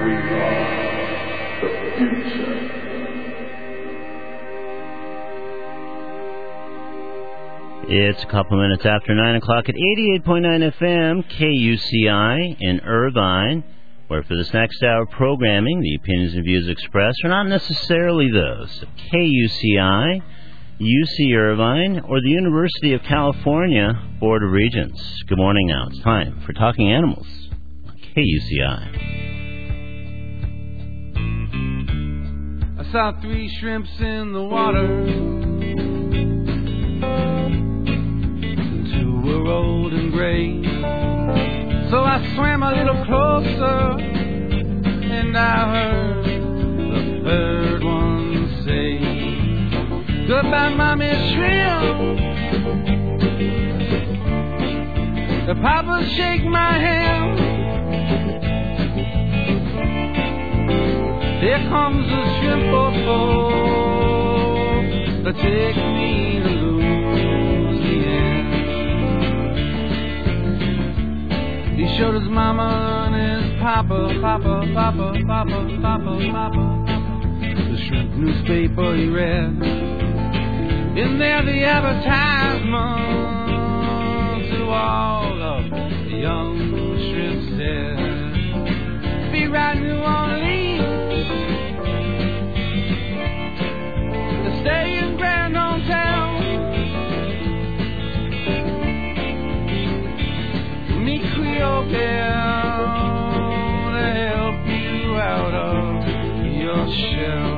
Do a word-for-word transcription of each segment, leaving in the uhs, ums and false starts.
We are the future. It's a couple minutes after nine o'clock at eighty-eight point nine F M, K U C I in Irvine, where for this next hour of programming, the opinions and views expressed are not necessarily those of K U C I, U C Irvine, or the University of California Board of Regents. Good morning now. It's time for Talking Animals on K U C I. I saw three shrimps in the water. Two were old and gray. So I swam a little closer, and I heard the third one say, "Goodbye, Mommy Shrimp." The Papa shake my hand. Here comes the shrimp or four to take me to Louisiana. He showed his mama and his papa, papa, papa, papa, papa, papa. The shrimp newspaper he read. In there the advertisement to all of the young shrimp said, "Be right New Orleans, to stay in Grand Hometown. Meet Creole girl to help you out of your shell."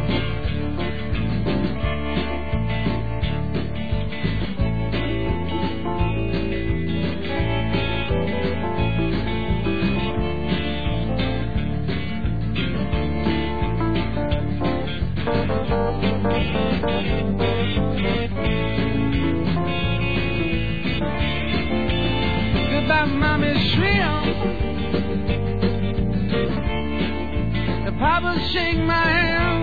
Goodbye, Mommy Shrimp. The Papa shake my hand.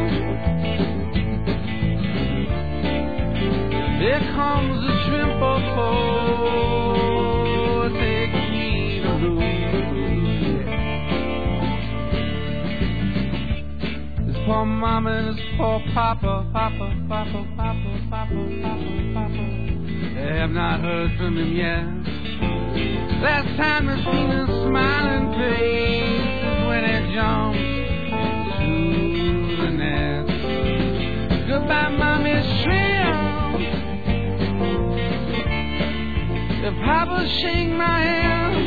There comes the shrimp or four, take me to Louisiana. This poor mama and this poor papa, papa, papa, papa, papa, papa, papa. They have not heard from him yet. Last time I seen a smiling face is when it jumps to the nest. Goodbye, Mommy Shrimp. The Papa shake my hand.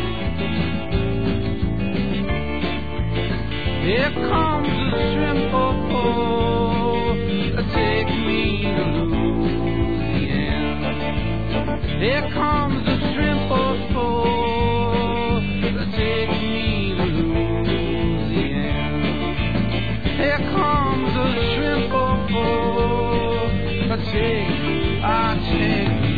Here comes the shrimp or four to take me to Louisiana. Here comes the shrimp or four to take me to Louisiana. Here comes the shrimp or four to take, I take me.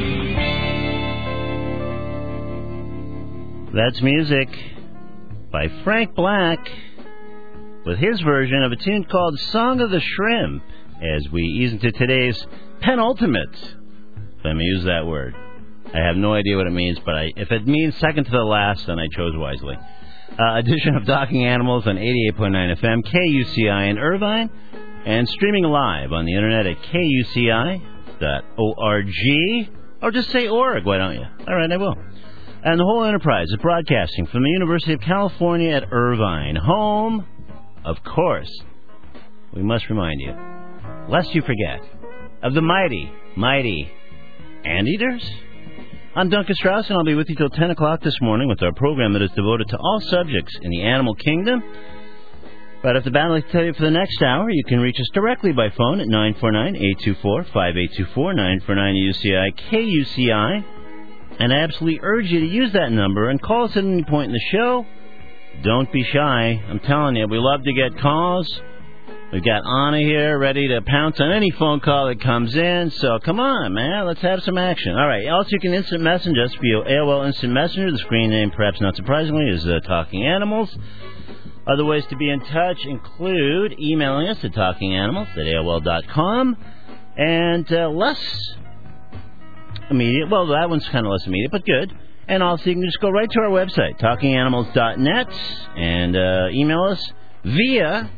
That's music by Frank Black with his version of a tune called Song of the Shrimp as we ease into today's penultimate, if I may use that word. I have no idea what it means, but I, if it means second to the last, then I chose wisely. Uh, edition of Talking Animals on eighty-eight point nine F M, K U C I in Irvine, and streaming live on the internet at K U C I dot org, or just say org, why don't you? All right, I will. And the whole enterprise is broadcasting from the University of California at Irvine, home, of course, we must remind you, lest you forget, of the mighty, mighty Anteaters. I'm Duncan Strauss, and I'll be with you till ten o'clock this morning with our program that is devoted to all subjects in the animal kingdom. But if the battle to tell you for the next hour, you can reach us directly by phone at nine four nine, eight two four, five eight two four, nine four nine U C I, K U C I. And I absolutely urge you to use that number and call us at any point in the show. Don't be shy. I'm telling you, we love to get calls. We've got Anna here ready to pounce on any phone call that comes in. So come on, man. Let's have some action. All right. Also, you can instant message us via A O L Instant Messenger. The screen name, perhaps not surprisingly, is uh, Talking Animals. Other ways to be in touch include emailing us at talkinganimals at A O L dot com. And uh, less immediate, well, that one's kind of less immediate, but good. And also, you can just go right to our website, talking animals dot net, and uh, email us via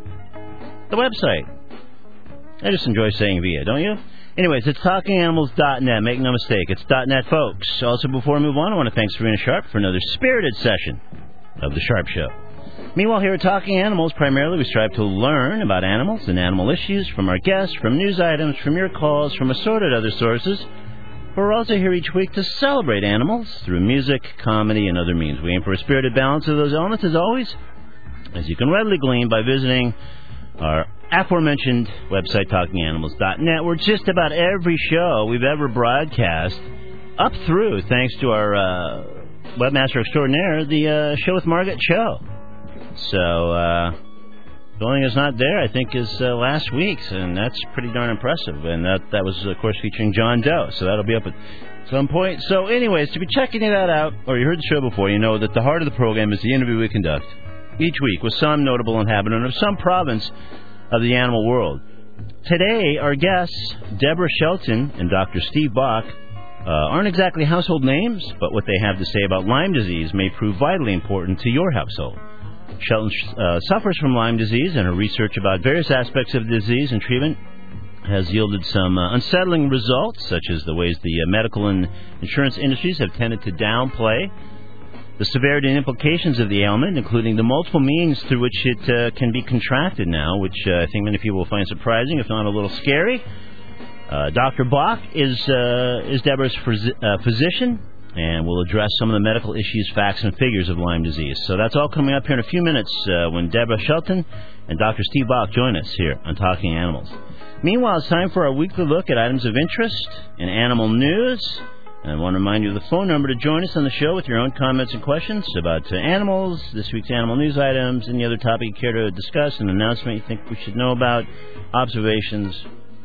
the website. I just enjoy saying via, don't you? Anyways, it's talking animals dot net. Make no mistake, it's .net, folks. Also, before we move on, I want to thank Serena Sharp for another spirited session of The Sharp Show. Meanwhile, here at Talking Animals, primarily we strive to learn about animals and animal issues from our guests, from news items, from your calls, from assorted other sources. But we're also here each week to celebrate animals through music, comedy, and other means. We aim for a spirited balance of those elements, as always, as you can readily glean by visiting our aforementioned website, talking animals dot net, where just about every show we've ever broadcast, up through, thanks to our uh, webmaster extraordinaire, the uh, Show with Margaret Cho. So, uh, the only thing that's not there, I think, is uh, last week's, and that's pretty darn impressive. And that, that was, of course, featuring John Doe, so that'll be up at some point. So, anyways, to be checking that out, or you heard the show before, you know that the heart of the program is the interview we conduct each week with some notable inhabitant of some province of the animal world. Today, our guests, Deborah Shelton and Doctor Steve Bach, uh, aren't exactly household names, but what they have to say about Lyme disease may prove vitally important to your household. Shelton uh, suffers from Lyme disease, and her research about various aspects of the disease and treatment has yielded some uh, unsettling results, such as the ways the uh, medical and insurance industries have tended to downplay the severity and implications of the ailment, including the multiple means through which it uh, can be contracted now, which uh, I think many people will find surprising, if not a little scary. Uh, Doctor Bach is uh, is Deborah's phys- uh, physician, and we'll address some of the medical issues, facts, and figures of Lyme disease. So that's all coming up here in a few minutes uh, when Deborah Shelton and Doctor Steve Bach join us here on Talking Animals. Meanwhile, it's time for our weekly look at items of interest in animal news. And I want to remind you of the phone number to join us on the show with your own comments and questions about uh, animals, this week's animal news items, any other topic you care to discuss, an announcement you think we should know about, observations,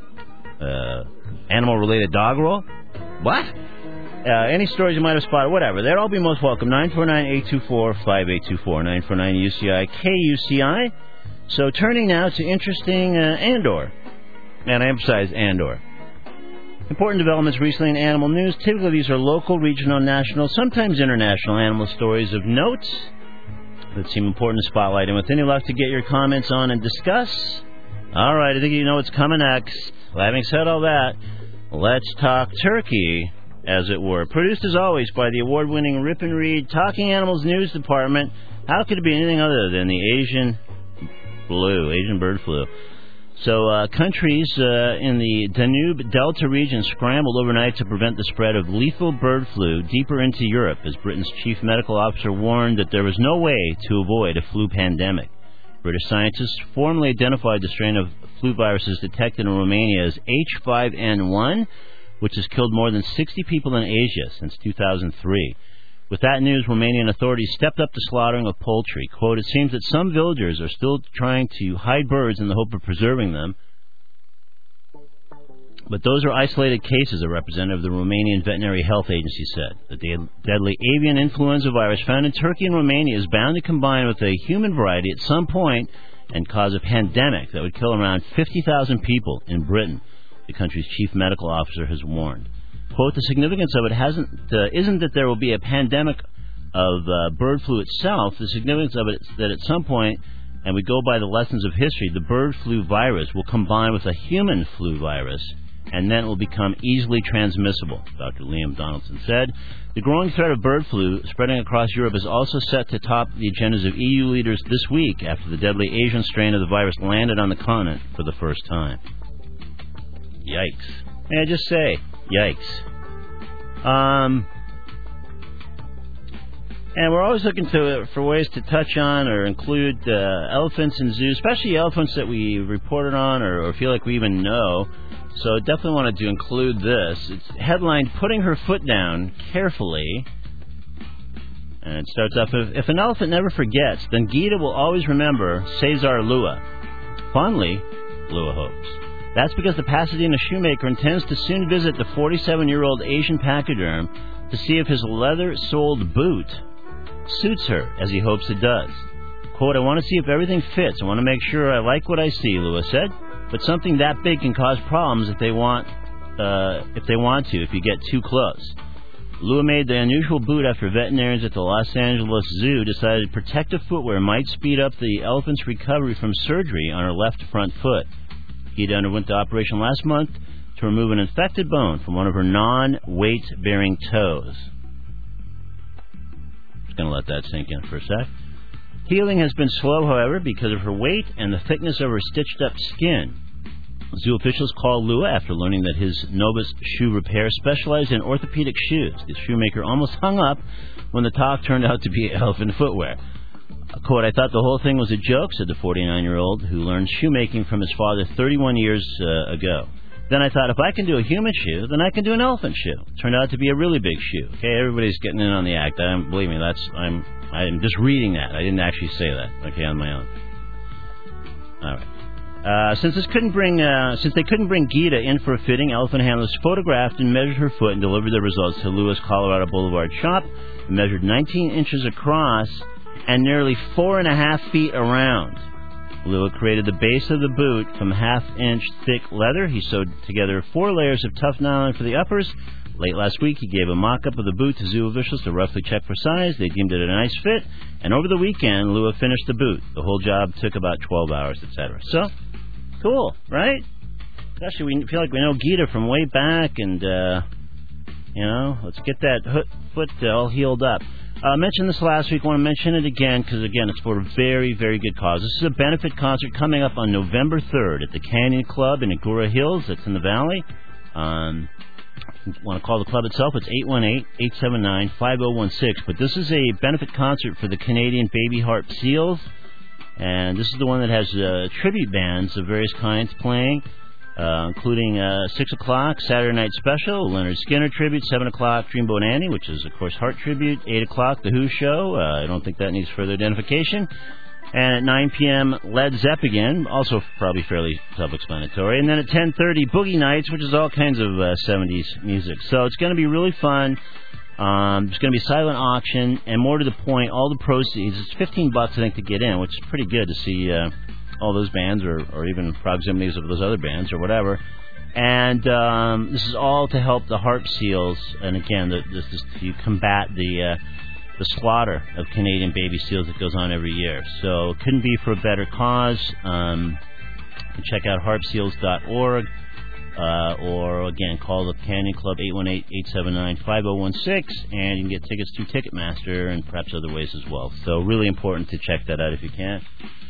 uh, animal-related dog roll. What? Uh, any stories you might have spotted, whatever. They'd all be most welcome. nine four nine, eight two four, five eight two four, nine four nine U C I K U C I. So turning now to interesting uh, Andor. And I emphasize Andor. Important developments recently in animal news. Typically these are local, regional, national, sometimes international animal stories of note that seem important to spotlight. And with any luck to get your comments on and discuss. All right, I think you know what's coming next. Well, having said all that, let's talk turkey, as it were. Produced, as always, by the award-winning Rip and Read Talking Animals News Department. How could it be anything other than the Asian flu, Asian bird flu? So uh, countries uh, in the Danube Delta region scrambled overnight to prevent the spread of lethal bird flu deeper into Europe, as Britain's chief medical officer warned that there was no way to avoid a flu pandemic. British scientists formally identified the strain of flu viruses detected in Romania as H five N one, which has killed more than sixty people in Asia since two thousand three. With that news, Romanian authorities stepped up the slaughtering of poultry. Quote, it seems that some villagers are still trying to hide birds in the hope of preserving them. But those are isolated cases, a representative of the Romanian Veterinary Health Agency said. The de- deadly avian influenza virus found in Turkey and Romania is bound to combine with a human variety at some point and cause a pandemic that would kill around fifty thousand people in Britain, the country's chief medical officer has warned. Quote, the significance of it hasn't uh, isn't that there will be a pandemic of uh, bird flu itself. The significance of it is that at some point, and we go by the lessons of history, the bird flu virus will combine with a human flu virus, and then it will become easily transmissible, Doctor Liam Donaldson said. The growing threat of bird flu spreading across Europe is also set to top the agendas of E U leaders this week after the deadly Asian strain of the virus landed on the continent for the first time. Yikes. May I just say, yikes. Um, and we're always looking to for ways to touch on or include uh, elephants in zoos, especially elephants that we reported on or, or feel like we even know. So definitely wanted to include this. It's headlined, Putting Her Foot Down Carefully. And it starts off, if, if an elephant never forgets, then Gita will always remember Cesar Lua. Fondly, Lua hopes. That's because the Pasadena shoemaker intends to soon visit the forty-seven-year-old Asian pachyderm to see if his leather-soled boot suits her, as he hopes it does. Quote, I want to see if everything fits. I want to make sure I like what I see, Lua said. But something that big can cause problems if they want, uh, if they want to, if you get too close. Lua made the unusual boot after veterinarians at the Los Angeles Zoo decided protective footwear might speed up the elephant's recovery from surgery on her left front foot. Geeta underwent the operation last month to remove an infected bone from one of her non-weight-bearing toes. Just going to let that sink in for a sec. Healing has been slow, however, because of her weight and the thickness of her stitched-up skin. Zoo officials called Lua after learning that his Novus Shoe Repair specialized in orthopedic shoes. The shoemaker almost hung up when the talk turned out to be elephant footwear. Quote, I thought the whole thing was a joke, said the forty-nine-year-old who learned shoemaking from his father thirty-one years uh, ago. Then I thought, if I can do a human shoe, then I can do an elephant shoe. It turned out to be a really big shoe. Okay, everybody's getting in on the act. I don't, believe me, that's I'm I'm just reading that. I didn't actually say that. Okay, on my own. All right. Uh, since this couldn't bring, uh, since they couldn't bring Geeta in for a fitting, elephant handlers photographed and measured her foot and delivered the results to Lua's Colorado Boulevard shop. It measured nineteen inches across and nearly four and a half feet around. Lua created the base of the boot from half-inch thick leather. He sewed together four layers of tough nylon for the uppers. Late last week, he gave a mock-up of the boot to zoo officials to roughly check for size. They deemed it a nice fit, and over the weekend, Lua finished the boot. The whole job took about twelve hours, et cetera. So, cool, right? Actually, we feel like we know Geeta from way back, and, uh, you know, let's get that foot all healed up. I uh, mentioned this last week. I want to mention it again because, again, it's for a very, very good cause. This is a benefit concert coming up on November third at the Canyon Club in Agoura Hills. That's in the Valley. Um, if you want to call the club itself, it's eight one eight, eight seven nine, five oh one six. But this is a benefit concert for the Canadian Baby Harp Seals. And this is the one that has uh, tribute bands of various kinds playing. Uh, including uh, six o'clock, Saturday Night Special, Leonard Skinner Tribute, seven o'clock, Dreamboat Annie, which is, of course, Heart Tribute, eight o'clock, The Who Show, uh, I don't think that needs further identification, and at nine p.m., Led Zeppelin, also probably fairly self-explanatory, and then at ten thirty, Boogie Nights, which is all kinds of uh, seventies music. So it's going to be really fun. Um, there's going to be a silent auction, and more to the point, all the proceeds, it's fifteen bucks, I think, to get in, which is pretty good to see uh, all those bands, or, or even proximities of those other bands, or whatever. And um, this is all to help the Harp Seals, and again, the, this is to combat the uh, the slaughter of Canadian baby seals that goes on every year. So it couldn't be for a better cause. Um, you can check out harp seals dot org, uh, or again, call the Canyon Club, eight one eight, eight seven nine, five oh one six, and you can get tickets through Ticketmaster and perhaps other ways as well. So really important to check that out if you can.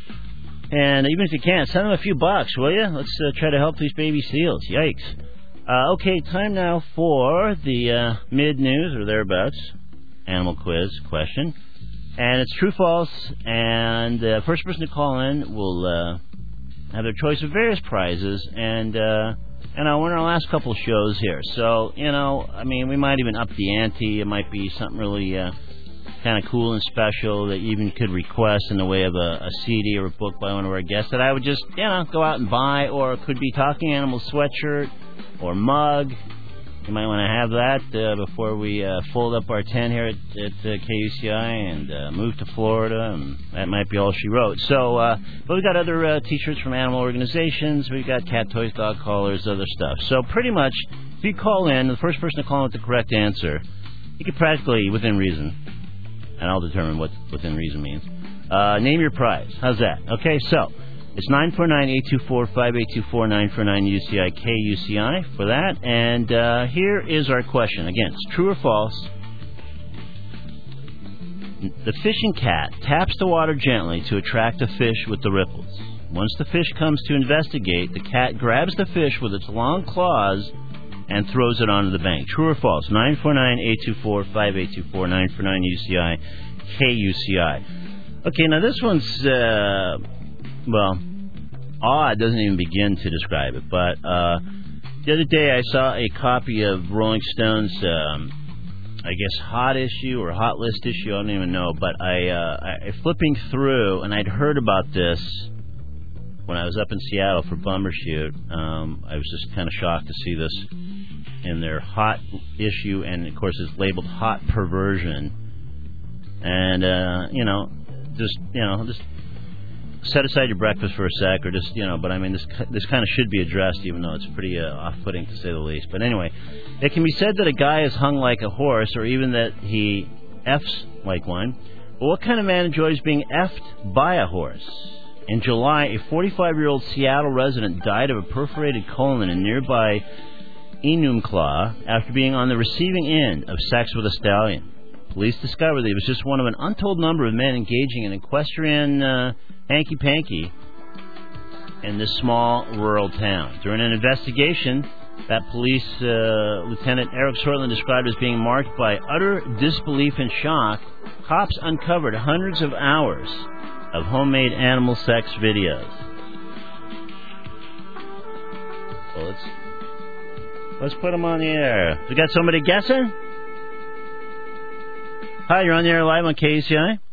And even if you can't, send them a few bucks, will you? Let's uh, try to help these baby seals. Yikes. Uh, okay, time now for the uh, mid-news, or thereabouts, animal quiz question. And it's true-false, and the uh, first person to call in will uh, have their choice of various prizes. And, uh, you know, we're in our last couple shows here. So, you know, I mean, we might even up the ante. It might be something really... Uh, kind of cool and special that you even could request in the way of a, a C D or a book by one of our guests that I would just, you know, go out and buy, or it could be Talking Animals sweatshirt or mug. You might want to have that uh, before we uh, fold up our tent here at, at uh, K U C I and uh, move to Florida, and that might be all she wrote. So, uh, but we've got other uh, T-shirts from animal organizations. We've got cat toys, dog collars, other stuff. So pretty much, if you call in, the first person to call in with the correct answer, you can practically, within reason, and I'll determine what within reason means. Uh, name your prize. How's that? Okay, so it's nine four nine, eight two four, five eight two four, nine four nine U C I, K U C I for that. And uh, here is our question. Again, it's true or false. The fishing cat taps the water gently to attract a fish with the ripples. Once the fish comes to investigate, the cat grabs the fish with its long claws and throws it onto the bank. True or false? nine four nine, eight two four, five eight two four, nine four nine U C I, K U C I. Okay, now this one's, uh, well, odd doesn't even begin to describe it, but uh, the other day I saw a copy of Rolling Stone's, um, I guess, hot issue or hot list issue, I don't even know, but I, uh, I flipping through, and I'd heard about this when I was up in Seattle for Bumbershoot. Um, I was just kind of shocked to see this in their hot issue, and of course it's labeled hot perversion. And uh, you know, just you know, just set aside your breakfast for a sec, or just, you know, but I mean, this this kind of should be addressed, even though it's pretty uh, off-putting, to say the least. But anyway, it can be said that a guy is hung like a horse, or even that he F's like one. But what kind of man enjoys being F'd by a horse? In July, a forty-five-year-old Seattle resident died of a perforated colon in nearby Enumclaw after being on the receiving end of sex with a stallion. Police discovered that he was just one of an untold number of men engaging in equestrian uh, hanky-panky in this small rural town. During an investigation that police uh, Lieutenant Eric Sortland described as being marked by utter disbelief and shock, cops uncovered hundreds of hours of homemade animal sex videos. Well, let's, let's put them on the air. We got somebody guessing? Hi, you're on the air live on K A C I.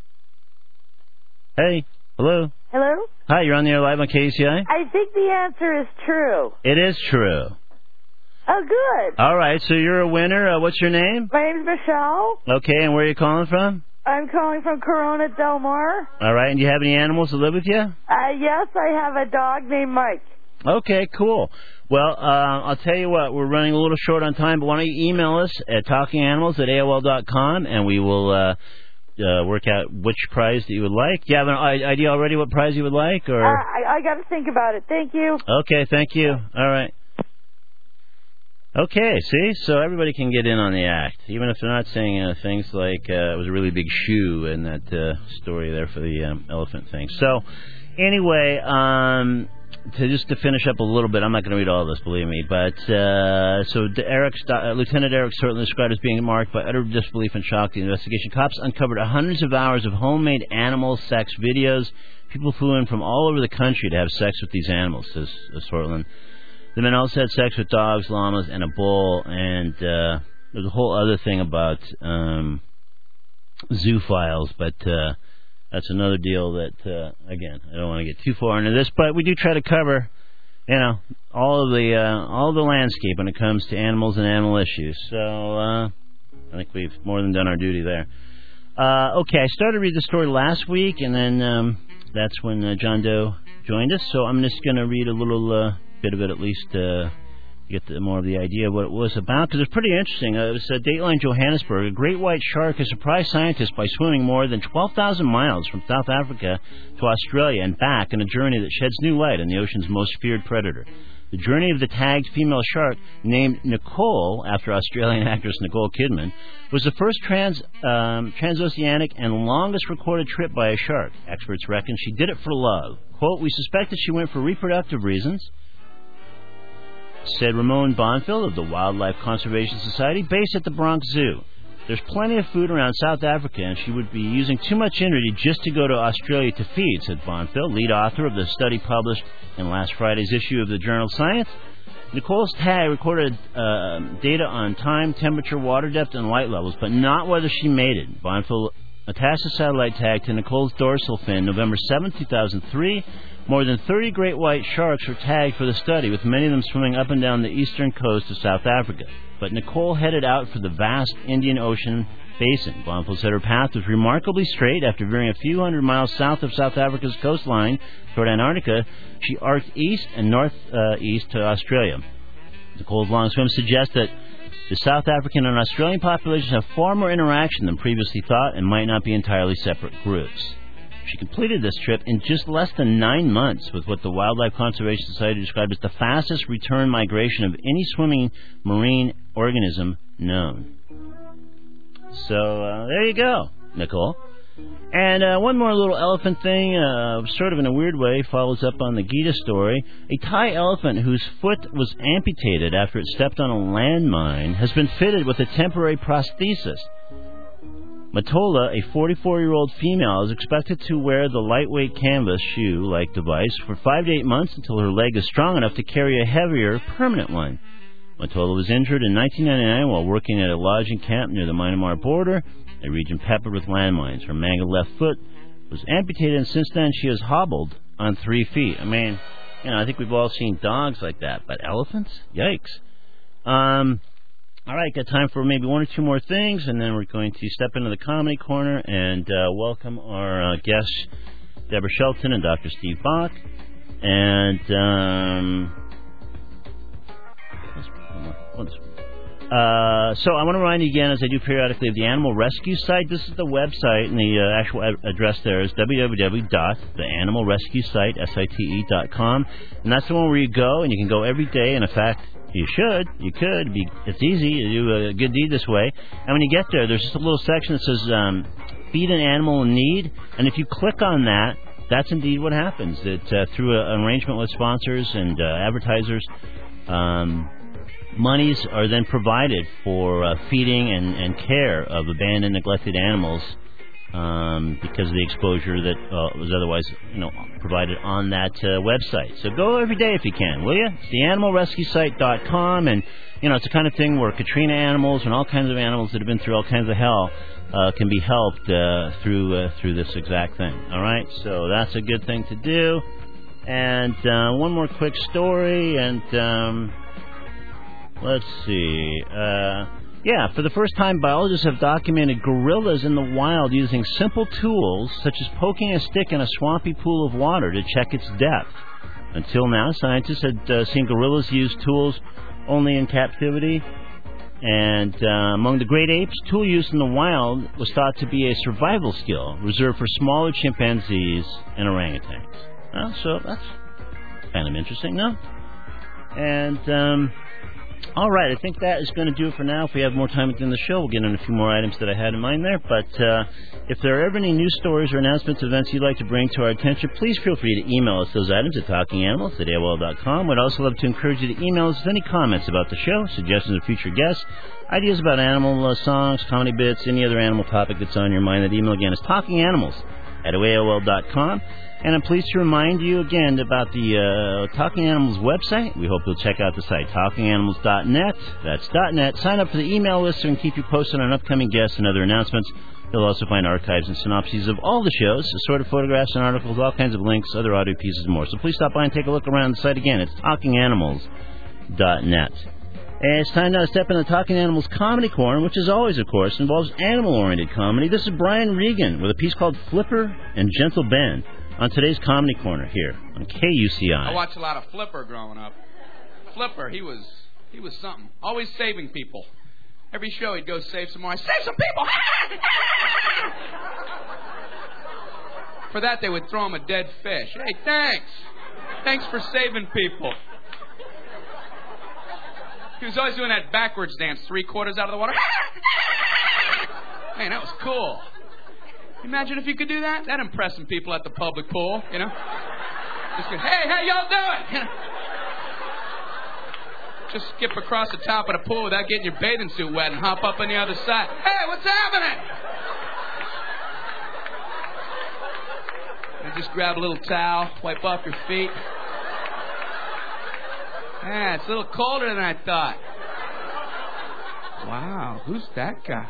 Hey, hello. Hello? Hi, you're on the air live on K A C I. I think the answer is true. It is true. Oh, good. All right, so you're a winner. Uh, what's your name? My name's Michelle. Okay, and where are you calling from? I'm calling from Corona Del Mar. All right, and do you have any animals that live with you? Uh, yes, I have a dog named Mike. Okay, cool. Well, uh, I'll tell you what, we're running a little short on time, but why don't you email us at talking animals at A O L dot com, and we will uh, uh, work out which prize that you would like. Do you have an idea already what prize you would like? Or? Uh, I, I got to think about it. Thank you. Okay, thank you. All right. Okay, see? So everybody can get in on the act, even if they're not saying uh, things like uh, it was a really big shoe in that uh, story there for the um, elephant thing. So, anyway, um... To just to finish up a little bit, I'm not going to read all this, believe me, but uh, so Eric's, uh, Lieutenant Eric certainly described as being marked by utter disbelief and shock. The investigation cops uncovered hundreds of hours of homemade animal sex videos. People flew in from all over the country to have sex with these animals, says uh, Sortland. The men also had sex with dogs, llamas, and a bull, and uh, there's a whole other thing about um, zoophiles, but... Uh, That's another deal that, uh, again, I don't want to get too far into this, but we do try to cover, you know, all of the uh, all of the landscape when it comes to animals and animal issues. So uh, I think we've more than done our duty there. Uh, okay, I started to read the story last week, and then um, that's when uh, John Doe joined us. So I'm just going to read a little uh, bit of it at least uh, to get the, more of the idea of what it was about, because it's pretty interesting. Uh, it was uh, Dateline Johannesburg. A great white shark has surprised scientists by swimming more than twelve thousand miles from South Africa to Australia and back in a journey that sheds new light on the ocean's most feared predator. The journey of the tagged female shark, named Nicole, after Australian actress Nicole Kidman, was the first trans um, transoceanic and longest recorded trip by a shark. Experts reckon she did it for love. Quote, "We suspected she went for reproductive reasons," said Ramon Bonfield of the Wildlife Conservation Society, based at the Bronx Zoo. "There's plenty of food around South Africa, and she would be using too much energy just to go to Australia to feed," said Bonfield, lead author of the study published in last Friday's issue of the journal Science. Nicole's tag recorded uh, data on time, temperature, water depth, and light levels, but not whether she mated. Bonfield attached a satellite tag to Nicole's dorsal fin November seventh, two thousand three. More than thirty great white sharks were tagged for the study, with many of them swimming up and down the eastern coast of South Africa. But Nicole headed out for the vast Indian Ocean basin. Bonfield said her path was remarkably straight. After veering a few hundred miles south of South Africa's coastline toward Antarctica, she arced east and northeast uh, to Australia. Nicole's long swim suggests that the South African and Australian populations have far more interaction than previously thought and might not be entirely separate groups. She completed this trip in just less than nine months with what the Wildlife Conservation Society described as the fastest return migration of any swimming marine organism known. So, uh, there you go, Nicole. And uh, one more little elephant thing, uh, sort of in a weird way, follows up on the Gita story. A Thai elephant whose foot was amputated after it stepped on a landmine has been fitted with a temporary prosthesis. Matola, a forty-four-year-old female, is expected to wear the lightweight canvas shoe-like device for five to eight months until her leg is strong enough to carry a heavier, permanent one. Matola was injured in nineteen ninety-nine while working at a lodging camp near the Myanmar border, a region peppered with landmines. Her mangled left foot was amputated, and since then she has hobbled on three feet. I mean, you know, I think we've all seen dogs like that, but elephants? Yikes. Um... All right, got time for maybe one or two more things, and then we're going to step into the comedy corner and uh, welcome our uh, guest Deborah Shelton and Doctor Steve Bach. And, um... Uh, so I want to remind you again, as I do periodically, of the Animal Rescue site. This is the website, and the uh, actual ad- address there is w w w dot the animal rescue site dot com, and that's the one where you go, and you can go every day. And in fact, you should, you could. Be, it's easy. You do a good deed this way. And when you get there, there's just a little section that says um, "Feed an Animal in Need," and if you click on that, that's indeed what happens. That uh, through a, an arrangement with sponsors and uh, advertisers. Um, Monies are then provided for uh, feeding and, and care of abandoned, neglected animals um, because of the exposure that uh, was otherwise, you know, provided on that uh, website. So go every day if you can, will you? It's the animal rescue site dot com, and you know it's the kind of thing where Katrina animals and all kinds of animals that have been through all kinds of hell uh, can be helped uh, through uh, through this exact thing. All right, so that's a good thing to do. And uh, one more quick story, and. Um, Let's see. Uh, yeah, for the first time, biologists have documented gorillas in the wild using simple tools, such as poking a stick in a swampy pool of water to check its depth. Until now, scientists had uh, seen gorillas use tools only in captivity. And uh, among the great apes, tool use in the wild was thought to be a survival skill reserved for smaller chimpanzees and orangutans. Well, so that's kind of interesting, no? And... Um, All right, I think that is going to do it for now. If we have more time at the end of the show, we'll get in a few more items that I had in mind there. But uh, if there are ever any news stories or announcements, events you'd like to bring to our attention, please feel free to email us those items at talking animals at A O L dot com. We'd also love to encourage you to email us with any comments about the show, suggestions of future guests, ideas about animal uh, songs, comedy bits, any other animal topic that's on your mind. That email again is talking animals at A O L dot com. And I'm pleased to remind you again about the uh, Talking Animals website. We hope you'll check out the site, talking animals dot net. That's .net. Sign up for the email list so we can keep you posted on upcoming guests and other announcements. You'll also find archives and synopses of all the shows, assorted photographs and articles, all kinds of links, other audio pieces, and more. So please stop by and take a look around the site again. It's talking animals dot net. And it's time now to step in the Talking Animals Comedy Corner, which, as always, of course, involves animal-oriented comedy. This is Brian Regan with a piece called Flipper and Gentle Ben on today's Comedy Corner here on K U C I. I watched a lot of Flipper growing up. Flipper, he was he was something. Always saving people. Every show he'd go save some more. I save some people! For that, they would throw him a dead fish. Hey, thanks. Thanks for saving people. He was always doing that backwards dance, three quarters out of the water. Man, that was cool. Imagine if you could do that. That'd impress some people at the public pool, you know. Just go, hey, how y'all doing? You know? Just skip across the top of the pool without getting your bathing suit wet and hop up on the other side. Hey, what's happening? And just grab a little towel, wipe off your feet. Yeah, it's a little colder than I thought. Wow, who's that guy?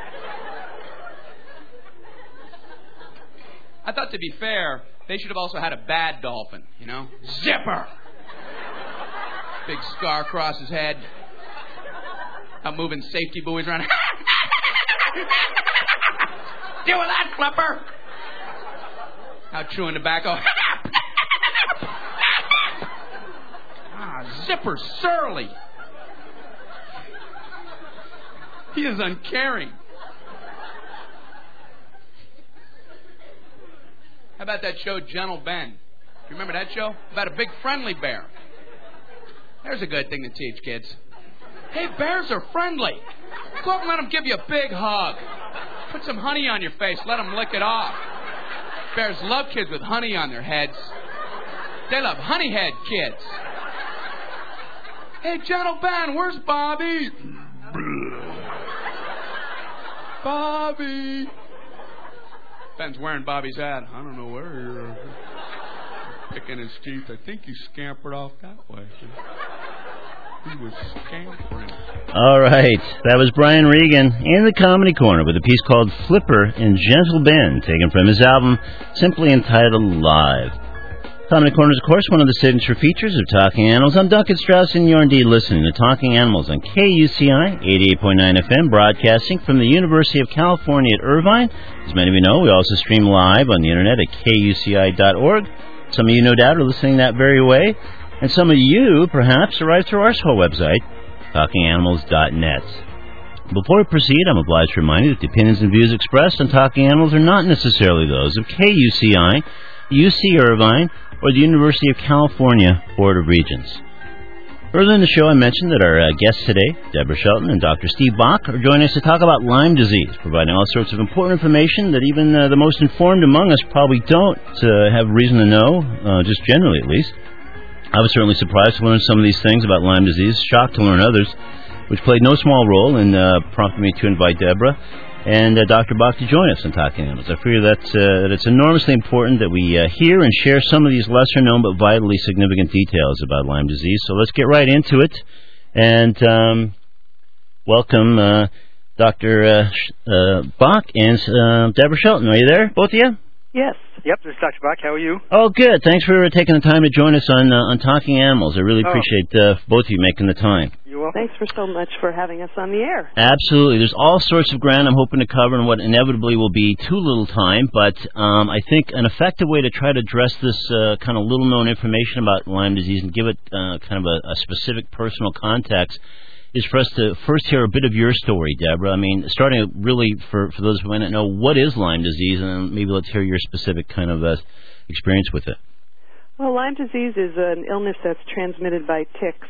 I thought, to be fair, they should have also had a bad dolphin, you know? Zipper! Big scar across his head. Out moving safety buoys around. Deal with that, Flipper! Out chewing tobacco. ah, Zipper's surly. He is uncaring. How about that show, Gentle Ben? You remember that show? About a big friendly bear. There's a good thing to teach kids. Hey, bears are friendly. Go up and let them give you a big hug. Put some honey on your face. Let them lick it off. Bears love kids with honey on their heads. They love honey head kids. Hey, Gentle Ben, where's Bobby? Bobby. Ben's wearing Bobby's hat. I don't know where you're picking his teeth. I think he scampered off that way. He was scampering. All right. That was Brian Regan in the Comedy Corner with a piece called Flipper and Gentle Ben, taken from his album simply entitled Live. Common Corner is, of course, one of the signature features of Talking Animals. I'm Duncan Strauss, and you're indeed listening to Talking Animals on K U C I eighty-eight point nine F M, broadcasting from the University of California at Irvine. As many of you know, we also stream live on the internet at K U C I dot org. Some of you, no doubt, are listening that very way, and some of you, perhaps, arrived through our show website, talking animals dot net. Before we proceed, I'm obliged to remind you that the opinions and views expressed on Talking Animals are not necessarily those of K U C I, U C Irvine, or the University of California Board of Regents. Earlier in the show, I mentioned that our uh, guests today, Deborah Shelton and Doctor Steve Bach, are joining us to talk about Lyme disease, providing all sorts of important information that even uh, the most informed among us probably don't uh, have reason to know, uh, just generally at least. I was certainly surprised to learn some of these things about Lyme disease, shocked to learn others, which played no small role in uh, prompting me to invite Deborah and uh, Doctor Bach to join us on Talking Animals. I figure that, uh, that it's enormously important that we uh, hear and share some of these lesser-known but vitally significant details about Lyme disease. So let's get right into it and um, welcome uh, Doctor Uh, uh, Bach and uh, Deborah Shelton. Are you there, both of you? Yes. Yep, this is Doctor Bach. How are you? Oh, good. Thanks for taking the time to join us on uh, on Talking Animals. I really Oh. appreciate uh, both of you making the time. You're welcome. Thanks for so much for having us on the air. Absolutely. There's all sorts of ground I'm hoping to cover in what inevitably will be too little time, but um, I think an effective way to try to address this uh, kind of little-known information about Lyme disease and give it uh, kind of a, a specific personal context is for us to first hear a bit of your story, Deborah. I mean, starting really for, for those who might not know, what is Lyme disease, and then maybe let's hear your specific kind of uh, experience with it. Well, Lyme disease is an illness that's transmitted by ticks,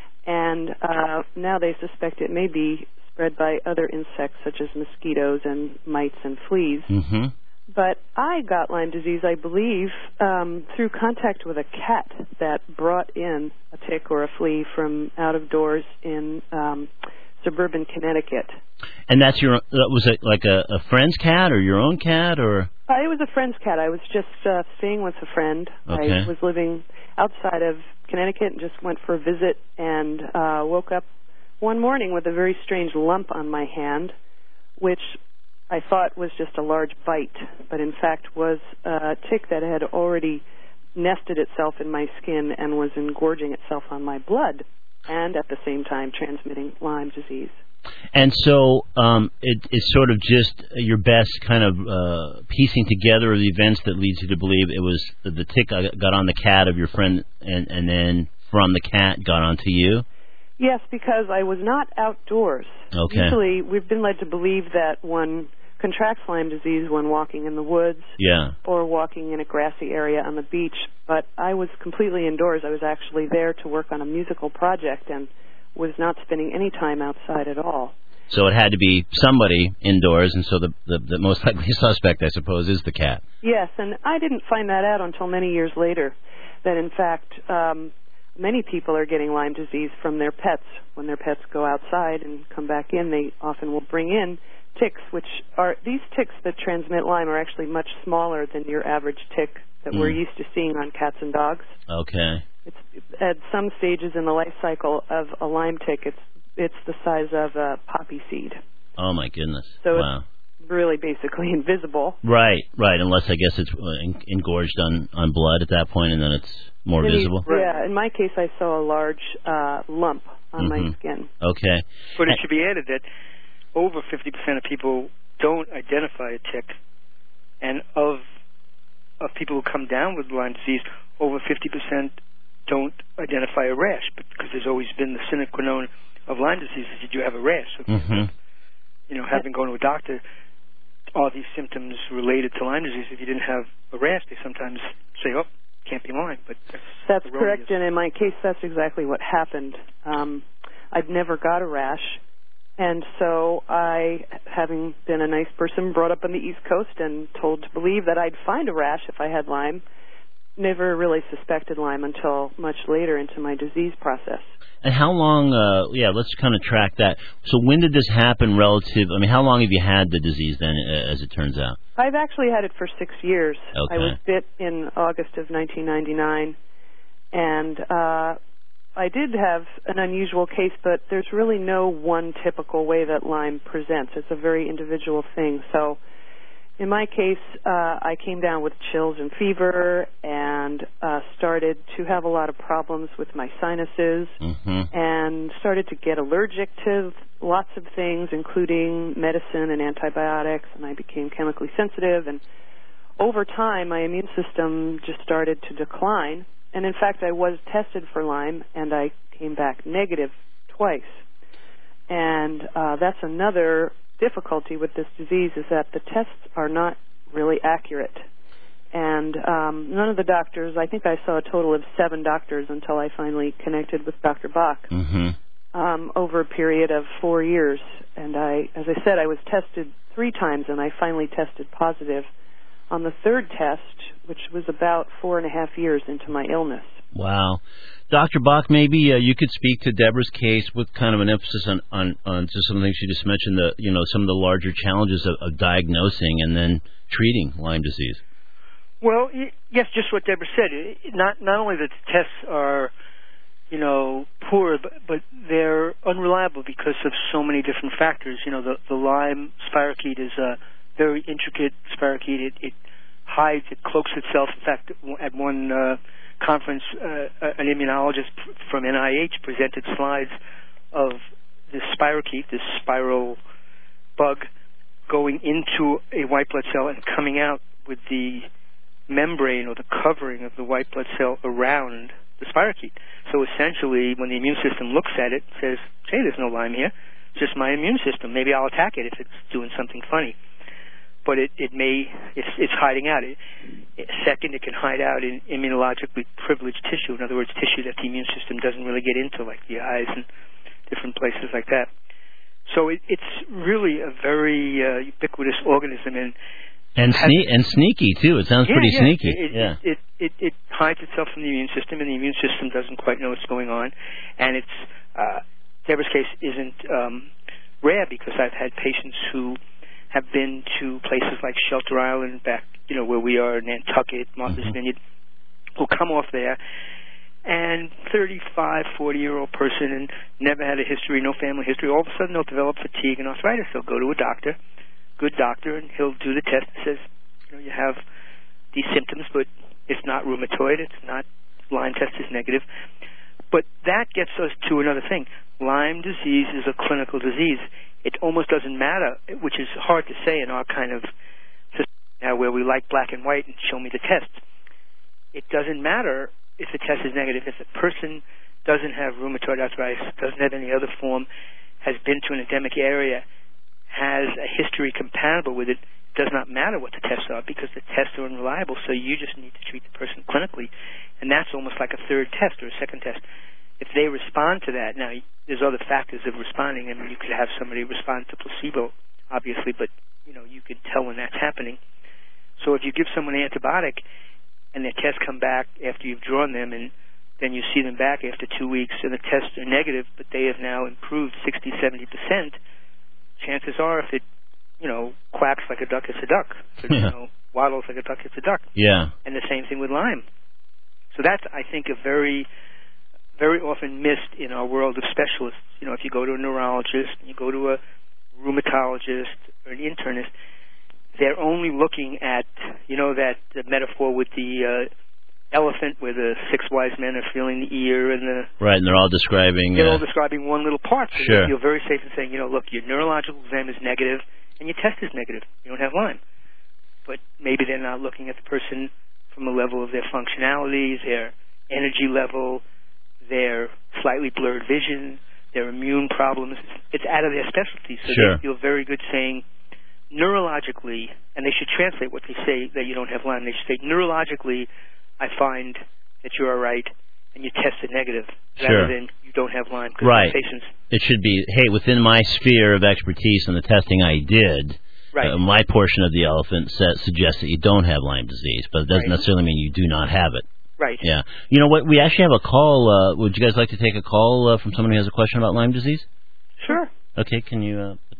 and uh, now they suspect it may be spread by other insects such as mosquitoes and mites and fleas. Mm-hmm. But I got Lyme disease, I believe, um, through contact with a cat that brought in a tick or a flea from out of doors in um, suburban Connecticut. And that's your, that was it like a, a friend's cat or your own cat, or? Uh, it was a friend's cat. I was just uh, staying with a friend. Okay. I was living outside of Connecticut and just went for a visit and uh, woke up one morning with a very strange lump on my hand, which I thought was just a large bite, but in fact was a tick that had already nested itself in my skin and was engorging itself on my blood and at the same time transmitting Lyme disease. And so um, it, it's sort of just your best kind of uh, piecing together of the events that leads you to believe it was the, the tick got on the cat of your friend and, and then from the cat got onto you? Yes, because I was not outdoors. Okay. Usually we've been led to believe that one contracts Lyme disease when walking in the woods Yeah. or walking in a grassy area on the beach, but I was completely indoors. I was actually there to work on a musical project and was not spending any time outside at all. So it had to be somebody indoors, and so the, the, the most likely suspect, I suppose, is the cat. Yes, and I didn't find that out until many years later, that in fact um, many people are getting Lyme disease from their pets. When their pets go outside and come back in, they often will bring in ticks, which are, these ticks that transmit Lyme are actually much smaller than your average tick that mm. we're used to seeing on cats and dogs. Okay. It's at some stages in the life cycle of a Lyme tick, it's it's the size of a poppy seed. Oh my goodness! So wow. It's really basically invisible. Right, right. Unless I guess it's engorged on, on blood at that point, and then it's more Maybe, visible. Yeah. In my case, I saw a large uh, lump on mm-hmm. my skin. Okay. But it should be added that over fifty percent of people don't identify a tick, and of of people who come down with Lyme disease, over fifty percent don't identify a rash, because there's always been the sine qua non of Lyme disease is that you have a rash. So, mm-hmm. you know, having gone to a doctor, are these symptoms related to Lyme disease? If you didn't have a rash, they sometimes say, oh, can't be Lyme. But that's, that's erroneous. correct, and in my case, that's exactly what happened. Um, I'd never got a rash, and so I, having been a nice person brought up on the East Coast and told to believe that I'd find a rash if I had Lyme, never really suspected Lyme until much later into my disease process. And how long, uh, yeah, let's kind of track that. So when did this happen relative, I mean, how long have you had the disease then, as it turns out? I've actually had it for six years. Okay. I was bit in August of nineteen ninety-nine, and uh, I did have an unusual case, but there's really no one typical way that Lyme presents. It's a very individual thing. So in my case, uh, I came down with chills and fever and uh, started to have a lot of problems with my sinuses mm-hmm. and started to get allergic to lots of things, including medicine and antibiotics, and I became chemically sensitive. And over time, my immune system just started to decline. And, in fact, I was tested for Lyme, and I came back negative twice. And uh, that's another difficulty with this disease, is that the tests are not really accurate. And um, none of the doctors, I think I saw a total of seven doctors until I finally connected with Doctor Bach mm-hmm. um, over a period of four years. And I, as I said, I was tested three times, and I finally tested positive on the third test, which was about four and a half years into my illness. Wow. Doctor Bach, maybe uh, you could speak to Deborah's case with kind of an emphasis on, on, on just some things you just mentioned, the, you know, some of the larger challenges of, of diagnosing and then treating Lyme disease. Well, y- yes, just what Deborah said. It, not not only that the tests are, you know, poor, but, but they're unreliable because of so many different factors. You know, the, the Lyme spirochete is a very intricate spirochete. It, it hides, it cloaks itself. In fact, at one uh, conference, uh, an immunologist from N I H presented slides of this spirochete, this spiral bug, going into a white blood cell and coming out with the membrane or the covering of the white blood cell around the spirochete. So essentially, when the immune system looks at it, it says, hey, there's no Lyme here. It's just my immune system. Maybe I'll attack it if it's doing something funny. But it, it may, it's, it's hiding out. It, it, second, it can hide out in immunologically privileged tissue. In other words, tissue that the immune system doesn't really get into, like the eyes and different places like that. So it, it's really a very uh, ubiquitous organism. And and, has, sne- and sneaky, too. It sounds yeah, pretty yeah. sneaky. It, yeah. It, it, it, it hides itself from the immune system, and the immune system doesn't quite know what's going on. And it's, uh, Deborah's case isn't um, rare, because I've had patients who have been to places like Shelter Island, back, you know, where we are, Nantucket, Martha's mm-hmm. Vineyard, who come off there, and thirty-five, forty-year-old person, and never had a history, no family history, all of a sudden they'll develop fatigue and arthritis. They'll go to a doctor, good doctor, and he'll do the test and says, you know, you have these symptoms, but it's not rheumatoid, it's not, Lyme test is negative. But that gets us to another thing. Lyme disease is a clinical disease. It almost doesn't matter, which is hard to say in our kind of system now, where we like black and white and show me the test. It doesn't matter if the test is negative. If the person doesn't have rheumatoid arthritis, doesn't have any other form, has been to an endemic area, has a history compatible with it, it does not matter what the tests are, because the tests are unreliable, so you just need to treat the person clinically. And that's almost like a third test or a second test. If they respond to that, now there's other factors of responding. I mean, you could have somebody respond to placebo, obviously, but you know, you can tell when that's happening. So if you give someone an antibiotic and their tests come back after you've drawn them, and then you see them back after two weeks and the tests are negative, but they have now improved sixty, seventy percent, chances are, if it, you know, quacks like a duck, it's a duck. If it, yeah. you know, waddles like a duck, it's a duck. Yeah. And the same thing with Lyme. So that's, I think, a very very often missed in our world of specialists. You know, if you go to a neurologist, you go to a rheumatologist or an internist, they're only looking at, you know, that uh, metaphor with the uh, elephant where the six wise men are feeling the ear and the... Right, and they're all describing... They're uh, all describing one little part. So sure. you feel very safe in saying, you know, look, your neurological exam is negative and your test is negative. You don't have Lyme. But maybe they're not looking at the person from a level of their functionality, their energy level, their slightly blurred vision, their immune problems. It's out of their specialty, so sure. they feel very good saying neurologically, and they should translate what they say that you don't have Lyme. They should say, neurologically, I find that you're all right, and you tested negative, rather sure. than you don't have Lyme. Right. Patients, it should be, hey, within my sphere of expertise and the testing I did, right. uh, my portion of the elephant sa- suggests that you don't have Lyme disease, but it doesn't right. necessarily mean you do not have it. Right. Yeah. You know what? We actually have a call. Uh, would you guys like to take a call uh, from someone who has a question about Lyme disease? Sure. Okay. Can you uh, put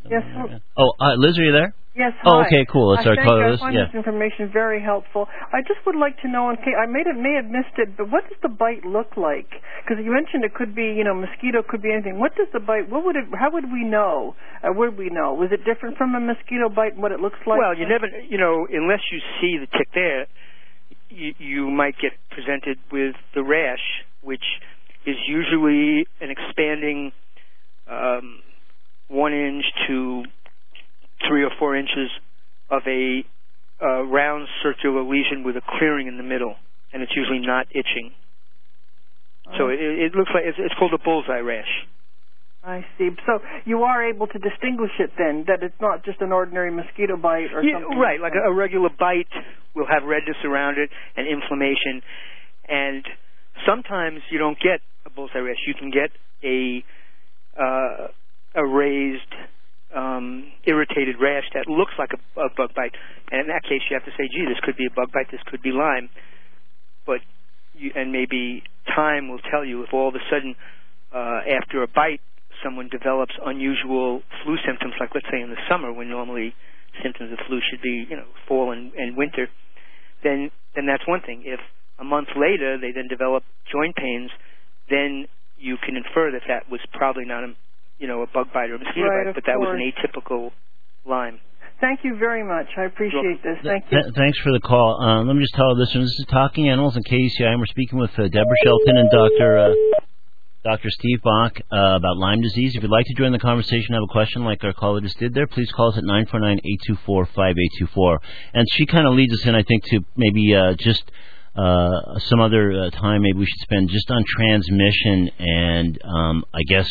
Yes. Oh, uh, Liz, are you there? Yes. Hi. Oh, okay, cool. Let's I start calling I Liz. find Yeah. this information very helpful. I just would like to know, in case I may have, may have missed it, but what does the bite look like? Because you mentioned it could be, you know, mosquito, could be anything. What does the bite? What would it? How would we know? Uh, would we know? Was it different from a mosquito bite? And what it looks like? Well, you never, you know, unless you see the tick there, you, you might get presented with the rash, which is usually an expanding um, one inch to three or four inches of a uh, round circular lesion with a clearing in the middle, and it's usually not itching. Oh. So it, it looks like it's, it's called a bullseye rash. I see. So you are able to distinguish it then, that it's not just an ordinary mosquito bite or yeah, something? Right, like a, a regular bite will have redness around it and inflammation, and sometimes you don't get a bullseye rash. You can get a uh, a raised Um, irritated rash that looks like a, a bug bite, and in that case, you have to say, "Gee, this could be a bug bite. This could be Lyme." But you, and maybe time will tell you if all of a sudden, uh, after a bite, someone develops unusual flu symptoms, like let's say in the summer when normally symptoms of flu should be, you know, fall and, and winter. Then, then that's one thing. If a month later they then develop joint pains, then you can infer that that was probably not a you know, a bug bite or a mosquito right, bite, but that course. was an atypical Lyme. Thank you very much. I appreciate this. Thank you. Th- thanks for the call. Uh, let me just tell our listeners, this is Talking Animals and K U C I, and we're speaking with uh, Deborah Shelton and Doctor Uh, Doctor Steve Bach uh, about Lyme disease. If you'd like to join the conversation, have a question like our caller just did there, please call us at nine four nine, eight two four, five eight two four. And she kind of leads us in, I think, to maybe uh, just uh, some other uh, time maybe we should spend just on transmission and, um, I guess,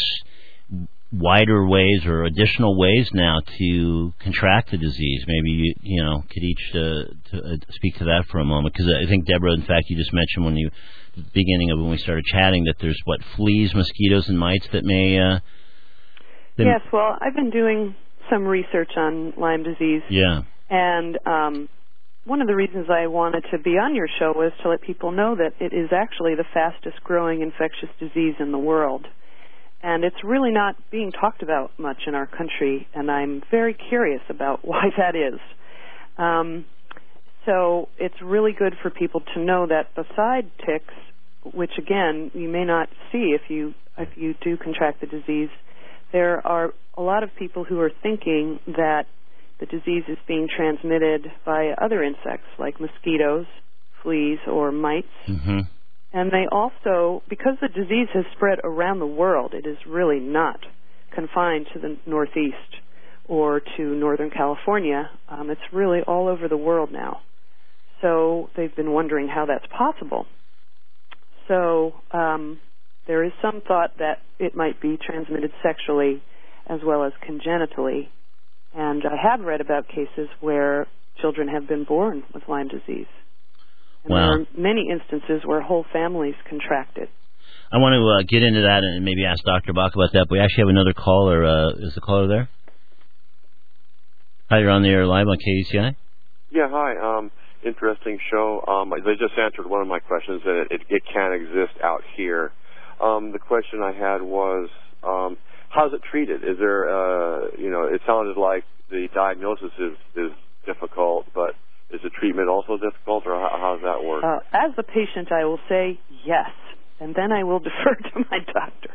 wider ways or additional ways now to contract the disease. Maybe you, you know, could each uh, to, uh, speak to that for a moment, because I think, Deborah, in fact, you just mentioned when you, the beginning of when we started chatting, that there's, what, fleas, mosquitoes, and mites that may... Uh, that yes, well, I've been doing some research on Lyme disease. Yeah. And um, one of the reasons I wanted to be on your show was to let people know that it is actually the fastest growing infectious disease in the world. And it's really not being talked about much in our country, and I'm very curious about why that is. Um, so it's really good for people to know that beside ticks, which again you may not see if you if you do contract the disease, there are a lot of people who are thinking that the disease is being transmitted by other insects like mosquitoes, fleas, or mites. Mm-hmm. And they also, because the disease has spread around the world, it is really not confined to the Northeast or to Northern California. Um, it's really all over the world now. So they've been wondering how that's possible. So um, there is some thought that it might be transmitted sexually as well as congenitally. And I have read about cases where children have been born with Lyme disease. And wow. there are many instances where whole families contract it. I want to uh, get into that and maybe ask Doctor Bach about that, but we actually have another caller. Uh, is the caller there? Hi, you're on the air live on K U C I. Yeah, hi. Um, interesting show. Um, they just answered one of my questions, that it, it can exist out here. Um, the question I had was, um, how's it treated? Is there, uh, you know, it sounded like the diagnosis is, is difficult, but is the treatment also difficult, or how, how does that work? Uh, as the patient, I will say yes, and then I will defer to my doctor.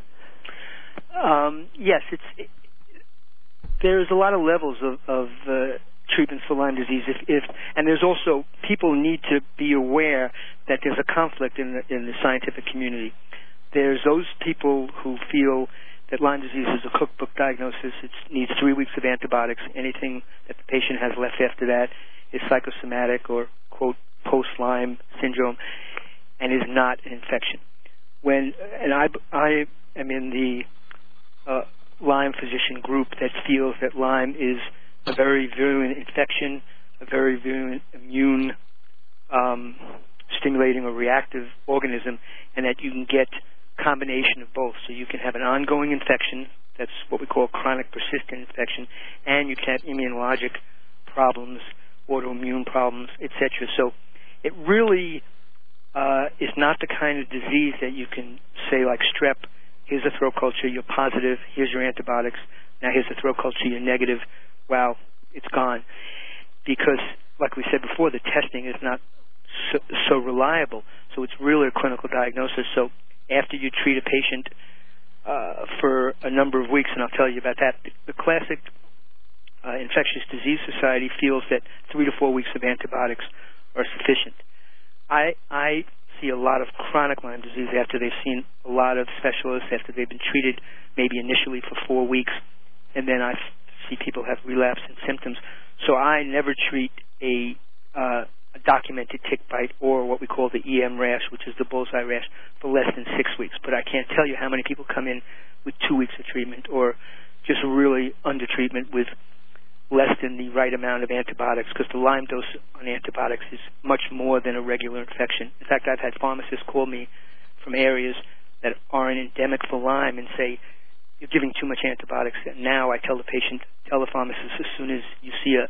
Um, yes, it's it, there's a lot of levels of, of uh, treatments for Lyme disease. If, if and there's also people need to be aware that there's a conflict in the, in the scientific community. There's those people who feel that Lyme disease is a cookbook diagnosis. It needs three weeks of antibiotics. Anything that the patient has left after that is psychosomatic or, quote, post-Lyme syndrome, and is not an infection. When and I, I am in the uh, Lyme physician group that feels that Lyme is a very virulent infection, a very virulent immune um, stimulating or reactive organism, and that you can get combination of both. So you can have an ongoing infection, that's what we call chronic persistent infection, and you can have immunologic problems, autoimmune problems, et cetera. So it really uh, is not the kind of disease that you can say, like strep, here's a throat culture, you're positive, here's your antibiotics, now here's the throat culture, you're negative, wow, it's gone. Because, like we said before, the testing is not so, so reliable, so it's really a clinical diagnosis. So after you treat a patient uh, for a number of weeks, and I'll tell you about that, the classic uh, Infectious Disease Society feels that three to four weeks of antibiotics are sufficient. I, I see a lot of chronic Lyme disease after they've seen a lot of specialists, after they've been treated maybe initially for four weeks, and then I see people have relapse and symptoms. So I never treat a, uh, a documented tick bite or what we call the E M rash, which is the bullseye rash, for less than six weeks. But I can't tell you how many people come in with two weeks of treatment or just really under treatment with less than the right amount of antibiotics, because the Lyme dose on antibiotics is much more than a regular infection. In fact, I've had pharmacists call me from areas that aren't endemic for Lyme and say, you're giving too much antibiotics. And now I tell the patient, tell the pharmacist, as soon as you see a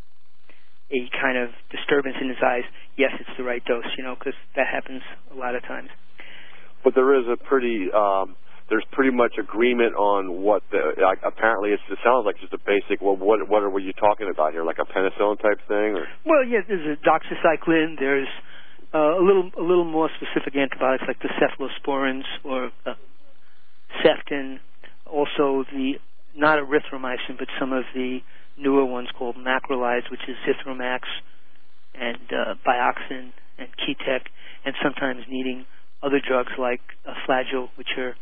a kind of disturbance in his eyes, yes, it's the right dose, you know, because that happens a lot of times. But there is a pretty, um, there's pretty much agreement on what the, like, apparently it's, it sounds like just a basic, well, what what are you talking about here, like a penicillin type thing? Or? Well, yeah, there's a doxycycline, there's uh, a little a little more specific antibiotics like the cephalosporins or uh, Ceftin, also the, not erythromycin, but some of the newer ones called macrolides, which is Zithromax and uh, Bioxin and Ketec, and sometimes needing other drugs like uh, Flagyl, which are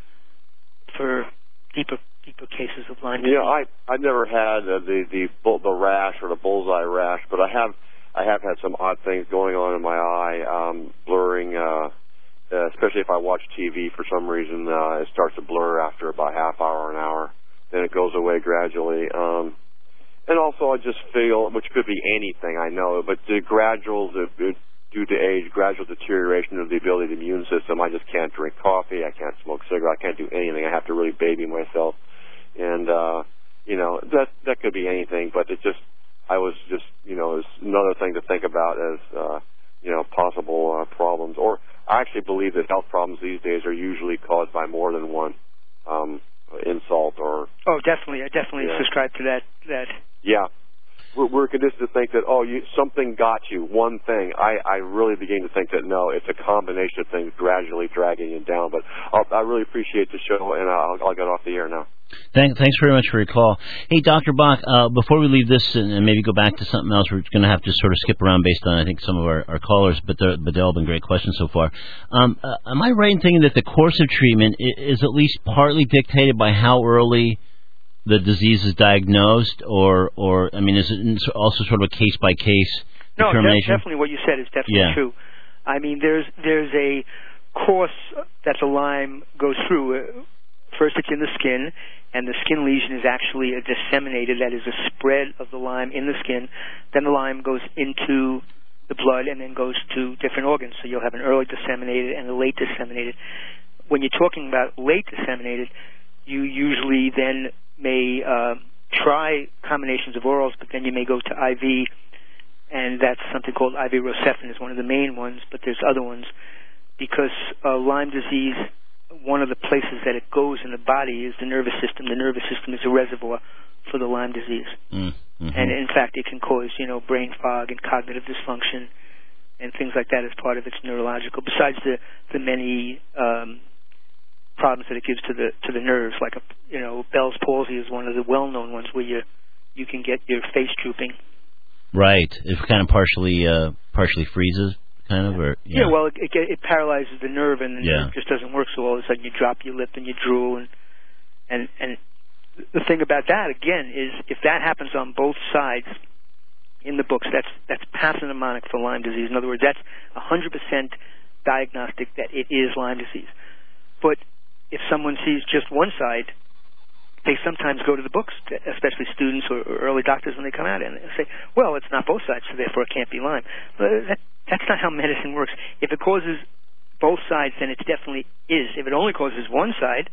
for deeper deeper cases of Lyme disease. Yeah, I I've never had uh, the the bull, the rash or the bullseye rash, but I have I have had some odd things going on in my eye, um, blurring. Uh, uh, especially if I watch T V for some reason, uh, it starts to blur after about half hour, an hour, then it goes away gradually. Um, and also, I just feel, which could be anything, I know, but the gradual, the, the, due to age, gradual deterioration of the ability of the immune system. I just can't drink coffee. I can't smoke cigarettes. I can't do anything. I have to really baby myself. And, uh, you know, that that could be anything, but it just, I was just, you know, it's another thing to think about as, uh, you know, possible uh, problems. Or I actually believe that health problems these days are usually caused by more than one um, insult or... Oh, definitely. I definitely yeah. subscribe to that. that. Yeah. We're, we're conditioned to think that, oh, you, something got you, one thing. I, I really begin to think that, no, it's a combination of things gradually dragging you down. But I'll, I really appreciate the show, and I'll, I'll get off the air now. Thank, thanks very much for your call. Hey, Doctor Bach, uh, before we leave this and, and maybe go back to something else, we're going to have to sort of skip around based on, I think, some of our, our callers, but, but they've all been great questions so far. Um, uh, am I right in thinking that the course of treatment is at least partly dictated by how early the disease is diagnosed, or, or I mean, is it also sort of a case-by-case no, determination? No, definitely what you said is definitely yeah. true. I mean, there's there's a course that the Lyme goes through. First, it's in the skin, and the skin lesion is actually a disseminated, that is a spread of the Lyme in the skin. Then the Lyme goes into the blood and then goes to different organs. So you'll have an early disseminated and a late disseminated. When you're talking about late disseminated, you usually then may uh, try combinations of orals, but then you may go to I V, and that's something called I V Rocephin is one of the main ones, but there's other ones. Because uh, Lyme disease, one of the places that it goes in the body is the nervous system. The nervous system is a reservoir for the Lyme disease. Mm-hmm. And in fact, it can cause, you know, brain fog and cognitive dysfunction and things like that as part of its neurological, besides the, the many um, problems that it gives to the to the nerves, like, a, you know, Bell's palsy is one of the well-known ones where you you can get your face drooping. Right. It kind of partially uh, partially freezes, kind of, or yeah. yeah well, it, it it paralyzes the nerve, and the yeah. nerve just doesn't work. So all of a sudden, you drop your lip and you drool, and and and the thing about that again is if that happens on both sides in the books, that's that's pathognomonic for Lyme disease. In other words, that's one hundred percent diagnostic that it is Lyme disease. But if someone sees just one side, they sometimes go to the books, especially students or, or early doctors when they come out and say, well, it's not both sides, so therefore it can't be Lyme. But that, that's not how medicine works. If it causes both sides, then it definitely is. If it only causes one side,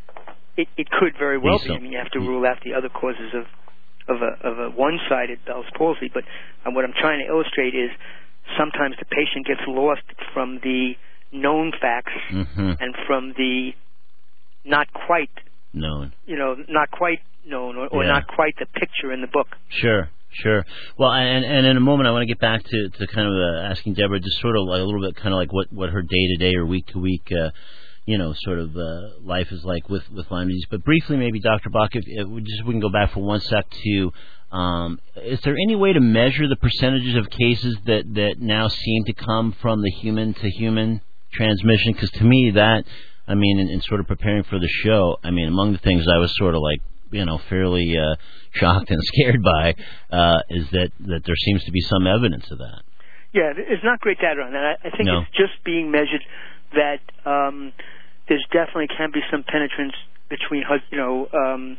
it, it could very well be. I mean, you have to rule out the other causes of, of a, of a one-sided Bell's palsy. But um, what I'm trying to illustrate is sometimes the patient gets lost from the known facts mm-hmm. and from the not quite known. You know, not quite known, or, or yeah. not quite the picture in the book. Sure, sure. Well, and and in a moment, I want to get back to, to kind of uh, asking Deborah just sort of like a little bit kind of like what, what her day-to-day or week-to-week, uh, you know, sort of uh, life is like with, with Lyme disease. But briefly, maybe, Doctor Bach, if, if we just we can go back for one sec to, um, is there any way to measure the percentages of cases that, that now seem to come from the human-to-human transmission? Because to me, that, I mean, in, in sort of preparing for the show, I mean, among the things I was sort of like, you know, fairly uh, shocked and scared by, uh, is that, that there seems to be some evidence of that. Yeah, there's not great data on that. I, I think no. it's just being measured that um, there's definitely can be some penetrance between, hus- you know, um,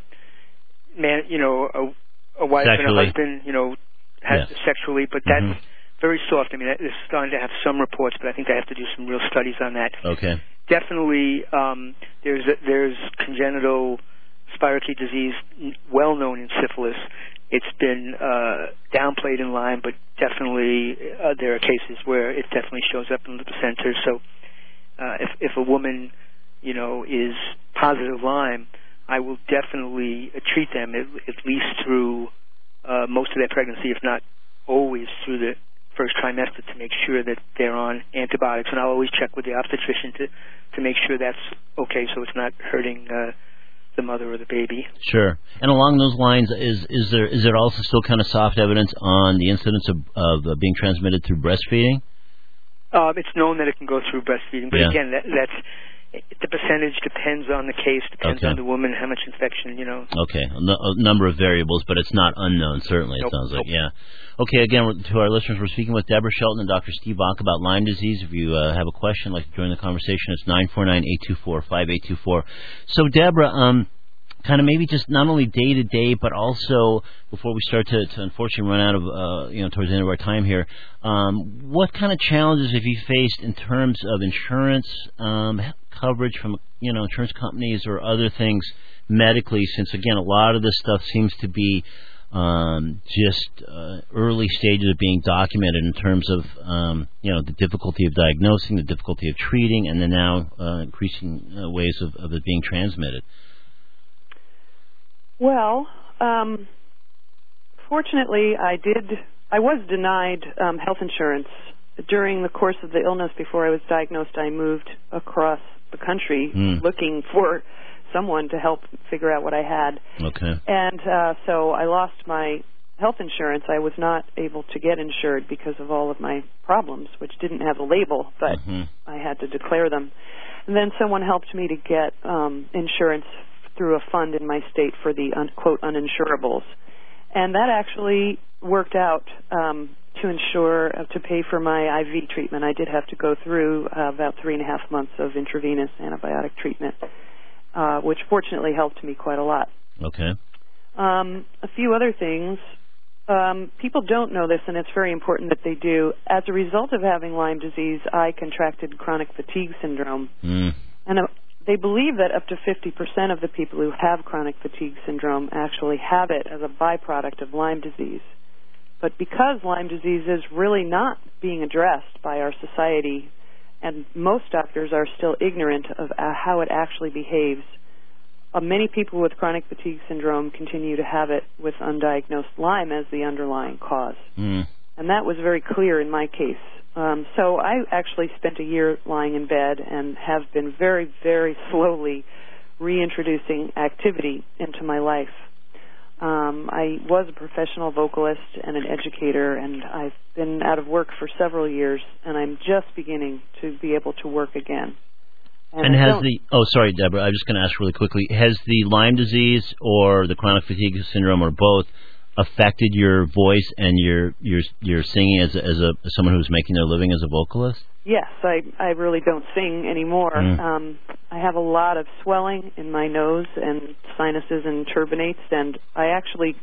man, you know, a, a wife sexually. and a husband, you know, has yes. sexually, but that's mm-hmm. very soft. I mean, it's starting to have some reports, but I think they have to do some real studies on that. Okay. Definitely, um, there's a, there's congenital spirochete disease, well known in syphilis. It's been uh, downplayed in Lyme, but definitely uh, there are cases where it definitely shows up in the placenta. So uh, if, if a woman, you know, is positive Lyme, I will definitely uh, treat them at, at least through uh, most of their pregnancy, if not always through the first trimester, to make sure that they're on antibiotics. And I'll always check with the obstetrician to, to make sure that's okay, so it's not hurting uh, the mother or the baby. Sure. And along those lines, is is there is there also still kind of soft evidence on the incidence of, of uh, being transmitted through breastfeeding? Um, it's known that it can go through breastfeeding, but yeah. again, that, that's the percentage depends on the case, depends okay. on the woman, how much infection, you know. Okay, a, no, a number of variables, but it's not unknown, certainly, nope. it sounds like, nope. yeah. Okay, again, to our listeners, we're speaking with Deborah Shelton and Doctor Steve Bach about Lyme disease. If you uh, have a question, like to join the conversation, it's nine four nine, eight two four, five eight two four. So, Deborah, um, kind of maybe just not only day to day, but also before we start to, to unfortunately run out of, uh, you know, towards the end of our time here, um, what kind of challenges have you faced in terms of insurance um, coverage from, you know, insurance companies or other things medically? Since again, a lot of this stuff seems to be um, just uh, early stages of being documented in terms of, um, you know, the difficulty of diagnosing, the difficulty of treating, and then now uh, increasing uh, ways of, of it being transmitted. Well, um, fortunately, I did. I was denied um, health insurance during the course of the illness. Before I was diagnosed, I moved across the country mm. looking for someone to help figure out what I had. Okay. And uh, so I lost my health insurance. I was not able to get insured because of all of my problems, which didn't have a label, but mm-hmm. I had to declare them. And then someone helped me to get um, insurance through a fund in my state for the, un, quote, uninsurables. And that actually worked out um, to insure, uh, to pay for my I V treatment. I did have to go through uh, about three and a half months of intravenous antibiotic treatment, uh, which fortunately helped me quite a lot. Okay. Um, a few other things. Um, people don't know this, and it's very important that they do. As a result of having Lyme disease, I contracted chronic fatigue syndrome. Mm. And uh, they believe that up to fifty percent of the people who have chronic fatigue syndrome actually have it as a byproduct of Lyme disease. But because Lyme disease is really not being addressed by our society, and most doctors are still ignorant of uh, how it actually behaves, uh, many people with chronic fatigue syndrome continue to have it with undiagnosed Lyme as the underlying cause. Mm. And that was very clear in my case. Um, so I actually spent a year lying in bed and have been very, very slowly reintroducing activity into my life. Um, I was a professional vocalist and an educator, and I've been out of work for several years, and I'm just beginning to be able to work again. And, and has the, oh, sorry, Deborah, I'm just going to ask really quickly, has the Lyme disease or the chronic fatigue syndrome or both affected your voice and your your your singing as a, as a as someone who's making their living as a vocalist? Yes, I I really don't sing anymore. Mm. Um, I have a lot of swelling in my nose and sinuses and turbinates, and I actually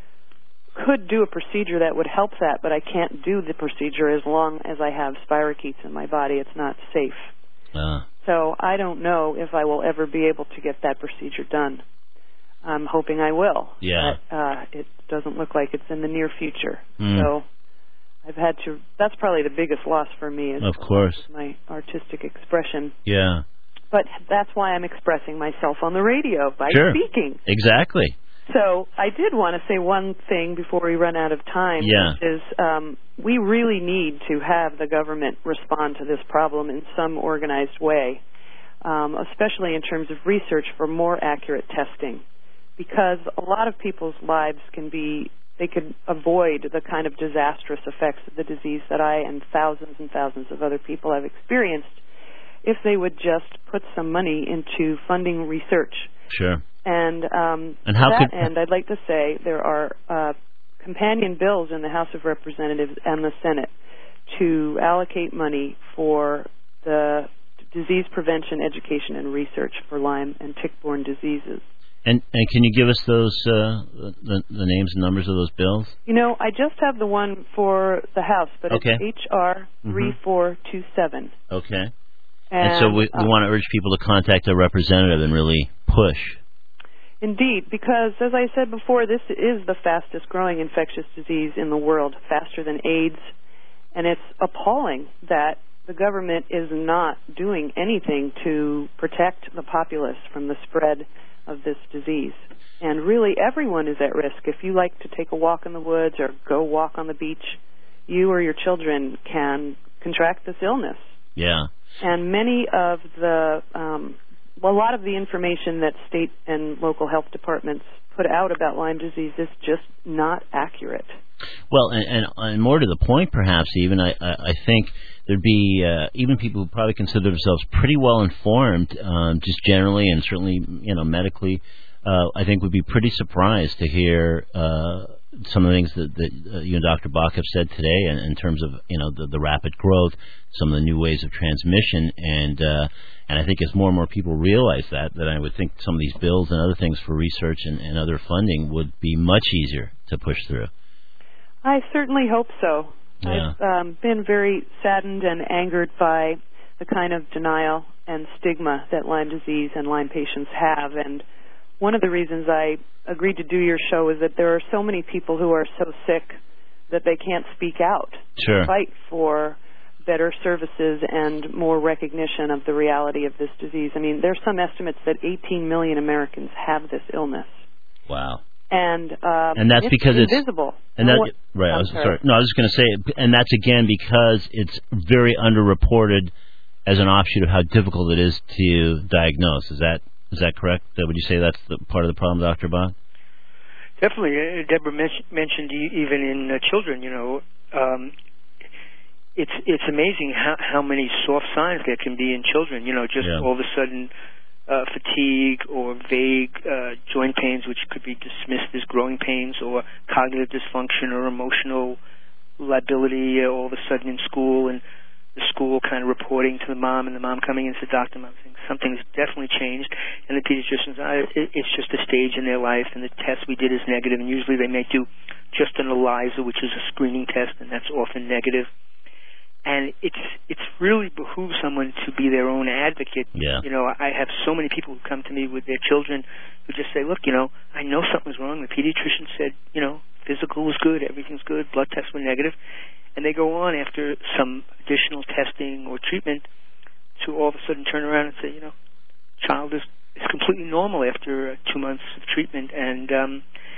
could do a procedure that would help that, but I can't do the procedure as long as I have spirochetes in my body. It's not safe. Uh. So I don't know if I will ever be able to get that procedure done. I'm hoping I will. Yeah. But, uh, it doesn't look like it's in the near future. Mm. So I've had to, that's probably the biggest loss for me is of course. my artistic expression. Yeah. but that's why I'm expressing myself on the radio, by sure. speaking. Exactly. So I did want to say one thing before we run out of time, yeah. which is um, we really need to have the government respond to this problem in some organized way, um, especially in terms of research for more accurate testing, because a lot of people's lives can be, they could avoid the kind of disastrous effects of the disease that I and thousands and thousands of other people have experienced if they would just put some money into funding research. Sure. And, um, and how to that could... end, I'd like to say there are uh, companion bills in the House of Representatives and the Senate to allocate money for the disease prevention, education, and research for Lyme and tick-borne diseases. And, and can you give us those uh, the, the names and numbers of those bills? You know, I just have the one for the House, but okay. it's H R three four two seven. Okay. And, and so we, we uh, want to urge people to contact their representative and really push. Indeed, because, as I said before, this is the fastest growing infectious disease in the world, faster than AIDS, and it's appalling that the government is not doing anything to protect the populace from the spread of this disease. And really, everyone is at risk. If you like to take a walk in the woods or go walk on the beach, you or your children can contract this illness. Yeah. And many of the... Um, Well, a lot of the information that state and local health departments put out about Lyme disease is just not accurate. Well, and, and, and more to the point, perhaps, even, I, I, I think there'd be uh, even people who probably consider themselves pretty well informed, um, just generally and certainly, you know, medically, uh, I think would be pretty surprised to hear uh, some of the things that, that uh, you and Doctor Bach have said today in, in terms of, you know, the, the rapid growth, some of the new ways of transmission, and uh, and I think as more and more people realize that, that I would think some of these bills and other things for research and, and other funding would be much easier to push through. I certainly hope so. Yeah. I've um, been very saddened and angered by the kind of denial and stigma that Lyme disease and Lyme patients have, and one of the reasons I agreed to do your show is that there are so many people who are so sick that they can't speak out sure. to fight for better services and more recognition of the reality of this disease. I mean, there's some estimates that eighteen million Americans have this illness. Wow. And um, and that's it's because invisible. It's and that what, right. I was, sorry. sorry. No, I was just going to say, and that's again because it's very underreported as an offshoot of how difficult it is to diagnose. Is that is that correct? Would you say that's the part of the problem, Doctor Bach? Definitely. Uh, Deborah men- mentioned even in uh, children. You know, um, it's it's amazing how how many soft signs there can be in children. You know, just yeah. all of a sudden. Uh, fatigue or vague uh, joint pains, which could be dismissed as growing pains, or cognitive dysfunction or emotional lability uh, all of a sudden in school, and the school kind of reporting to the mom, and the mom coming into the doctor and saying something's definitely changed, and the pediatricians, uh, it, it's just a stage in their life, and the test we did is negative, and usually they may do just an ELISA, which is a screening test, and that's often negative. And it's it's really behooves someone to be their own advocate. Yeah. You know, I have so many people who come to me with their children who just say, look, you know, I know something's wrong. The pediatrician said, you know, physical was good, everything's good, blood tests were negative. And they go on after some additional testing or treatment to all of a sudden turn around and say, you know, child is, is completely normal after uh, two months of treatment. And um,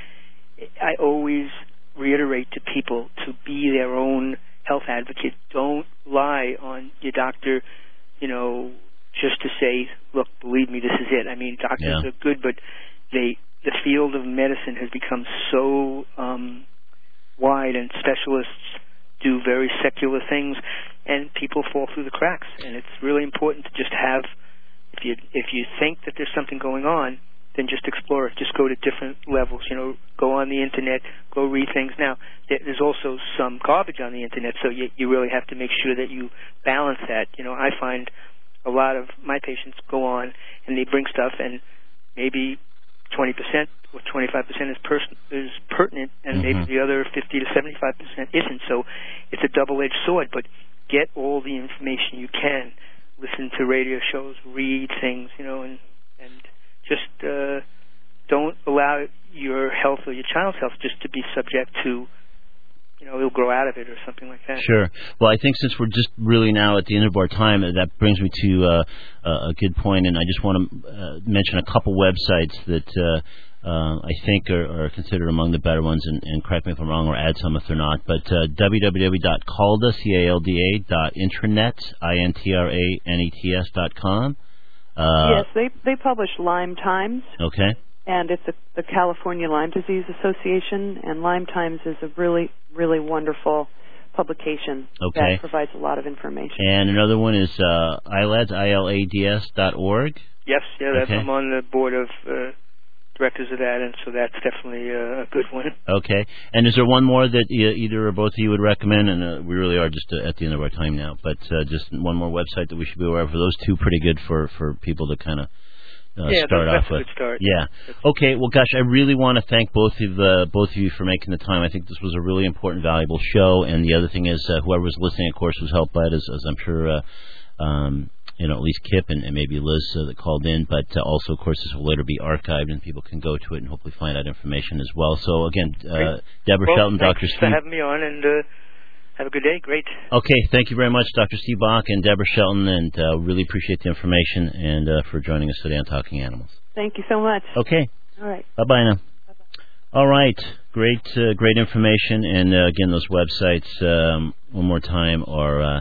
I always reiterate to people to be their own health advocate. Don't lie on your doctor, you know, just to say, look, believe me, this is it. I mean, doctors yeah. are good, but they the field of medicine has become so um, wide, and specialists do very secular things, and people fall through the cracks. And it's really important to just have, if you if you think that there's something going on, then just explore it. Just go to different levels. You know, go on the internet, go read things. Now, there's also some garbage on the internet, so you, you really have to make sure that you balance that. You know, I find a lot of my patients go on and they bring stuff, and maybe twenty percent or twenty-five percent is, pers- is pertinent, and mm-hmm. maybe the other fifty to seventy-five percent isn't. So it's a double-edged sword, but get all the information you can. Listen to radio shows, read things, you know, and and just uh, don't allow your health or your child's health just to be subject to you know, he'll grow out of it or something like that. Sure. Well, I think since we're just really now at the end of our time, that brings me to uh, a good point, and I just want to uh, mention a couple websites that uh, uh, I think are, are considered among the better ones, and, and correct me if I'm wrong or add some if they're not, but uh, w w w dot calda, C A L D A, dot intranet, I N T R A N E T S dot com. Uh, yes, they they publish Lyme Times. Okay. And it's a, the California Lyme Disease Association, and Lyme Times is a really, really wonderful publication okay. that provides a lot of information. And another one is uh, I L A D S, I L A D S dot org. Yes, yeah, that's, okay. I'm on the board of uh, directors of that, and so that's definitely uh, a good one. Okay. And is there one more that e- either or both of you would recommend? And uh, we really are just uh, at the end of our time now, but uh, just one more website that we should be aware of. For those two, pretty good for, for people to kind of Uh, yeah, start that's off a with. good start. Yeah. Okay. Well, gosh, I really want to thank both of uh, both of you for making the time. I think this was a really important, valuable show. And the other thing is, uh, whoever was listening, of course, was helped by it, as, as I'm sure, uh, um, you know, at least Kip and, and maybe Liz uh, that called in. But uh, also, of course, this will later be archived, and people can go to it and hopefully find out information as well. So again, uh, Deborah well, Shelton, Doctor Steve. Steve. Thanks for having me on, and. Uh, Have a good day. Great. Okay. Thank you very much, Doctor Steve Bach and Deborah Shelton, and uh, really appreciate the information and uh, for joining us today on Talking Animals. Thank you so much. Okay. All right. Bye-bye now. Bye-bye. All right. Great uh, great information. And, uh, again, those websites, um, one more time, are uh,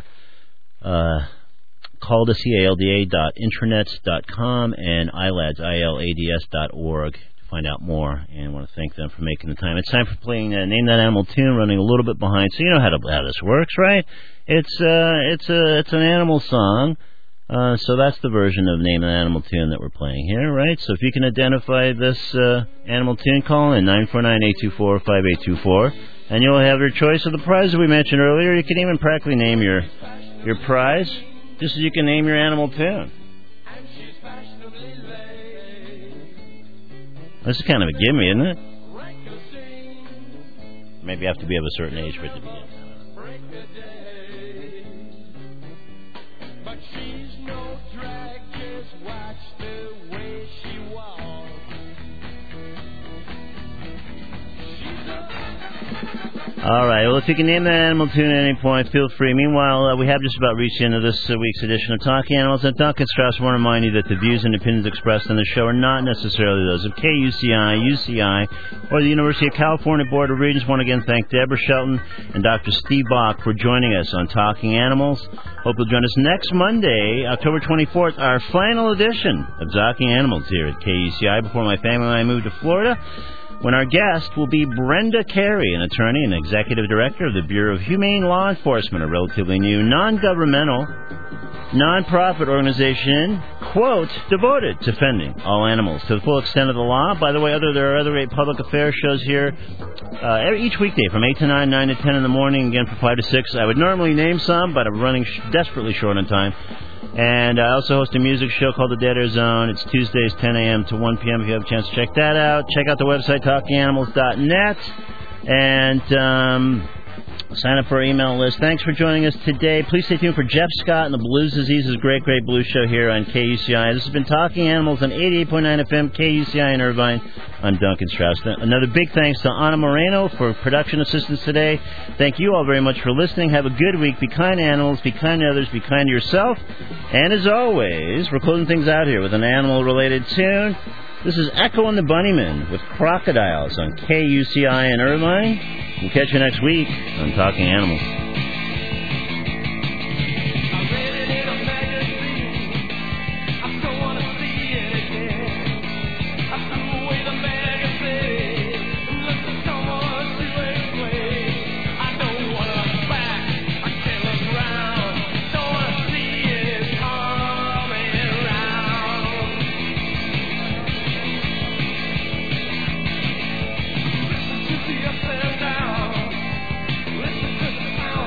uh, calda, C A L D A, dot intranets dot com and I L A D S, I L A D S dot org. Find out more, and I want to thank them for making the time. It's time for playing uh, Name That Animal Tune, running a little bit behind, so you know how, to, how this works, right? It's uh, it's a it's an animal song, uh, so that's the version of Name That Animal Tune that we're playing here, right? So if you can identify this uh, animal tune, call in nine four nine, eight two four, five eight two four, and you'll have your choice of the prize that we mentioned earlier. You can even practically name your your prize, just as you can name your animal tune. This is kind of a gimme, isn't it? Maybe you have to be of a certain age for it to begin. But she's no drag, just watch the way she walks. All right, well, if you can name that animal tune at any point, feel free. Meanwhile, uh, we have just about reached the end of this uh, week's edition of Talking Animals. And Duncan Strauss want to remind you that the views and opinions expressed on the show are not necessarily those of K U C I, U C I, or the University of California Board of Regents. Want to again thank Deborah Shelton and Doctor Steve Bach for joining us on Talking Animals. Hope you'll join us next Monday, October twenty-fourth, our final edition of Talking Animals here at K U C I before my family and I moved to Florida, when our guest will be Brenda Carey, an attorney and executive director of the Bureau of Humane Law Enforcement, a relatively new non-governmental, non-profit organization, quote, devoted to defending all animals to the full extent of the law. By the way, other there are other great public affairs shows here uh, each weekday from eight to nine, nine to ten in the morning, again from five to six. I would normally name some, but I'm running sh- desperately short on time. And I also host a music show called The Dead Air Zone. It's Tuesdays, ten a.m. to one p.m. if you have a chance to check that out. Check out the website, talking animals dot net. And um, sign up for our email list. Thanks for joining us today. Please stay tuned for Jeff Scott and the Blues Disease's Great Great Blues Show here on K U C I. This has been Talking Animals on eighty-eight point nine F M, K U C I in Irvine. I'm Duncan Strauss. Another big thanks to Ana Moreno for production assistance today. Thank you all very much for listening. Have a good week. Be kind to animals. Be kind to others. Be kind to yourself. And as always, we're closing things out here with an animal-related tune. This is Echo and the Bunnymen with Crocodiles on K U C I in Irvine. We'll catch you next week on Talking Animals. Down. Listen to the sound.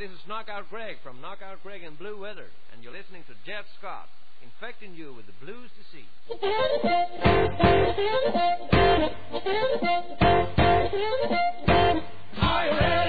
this is Knockout Greg from Knockout Greg in Blue Weather, and you're listening to Jeff Scott, infecting you with the blues disease. Are you ready?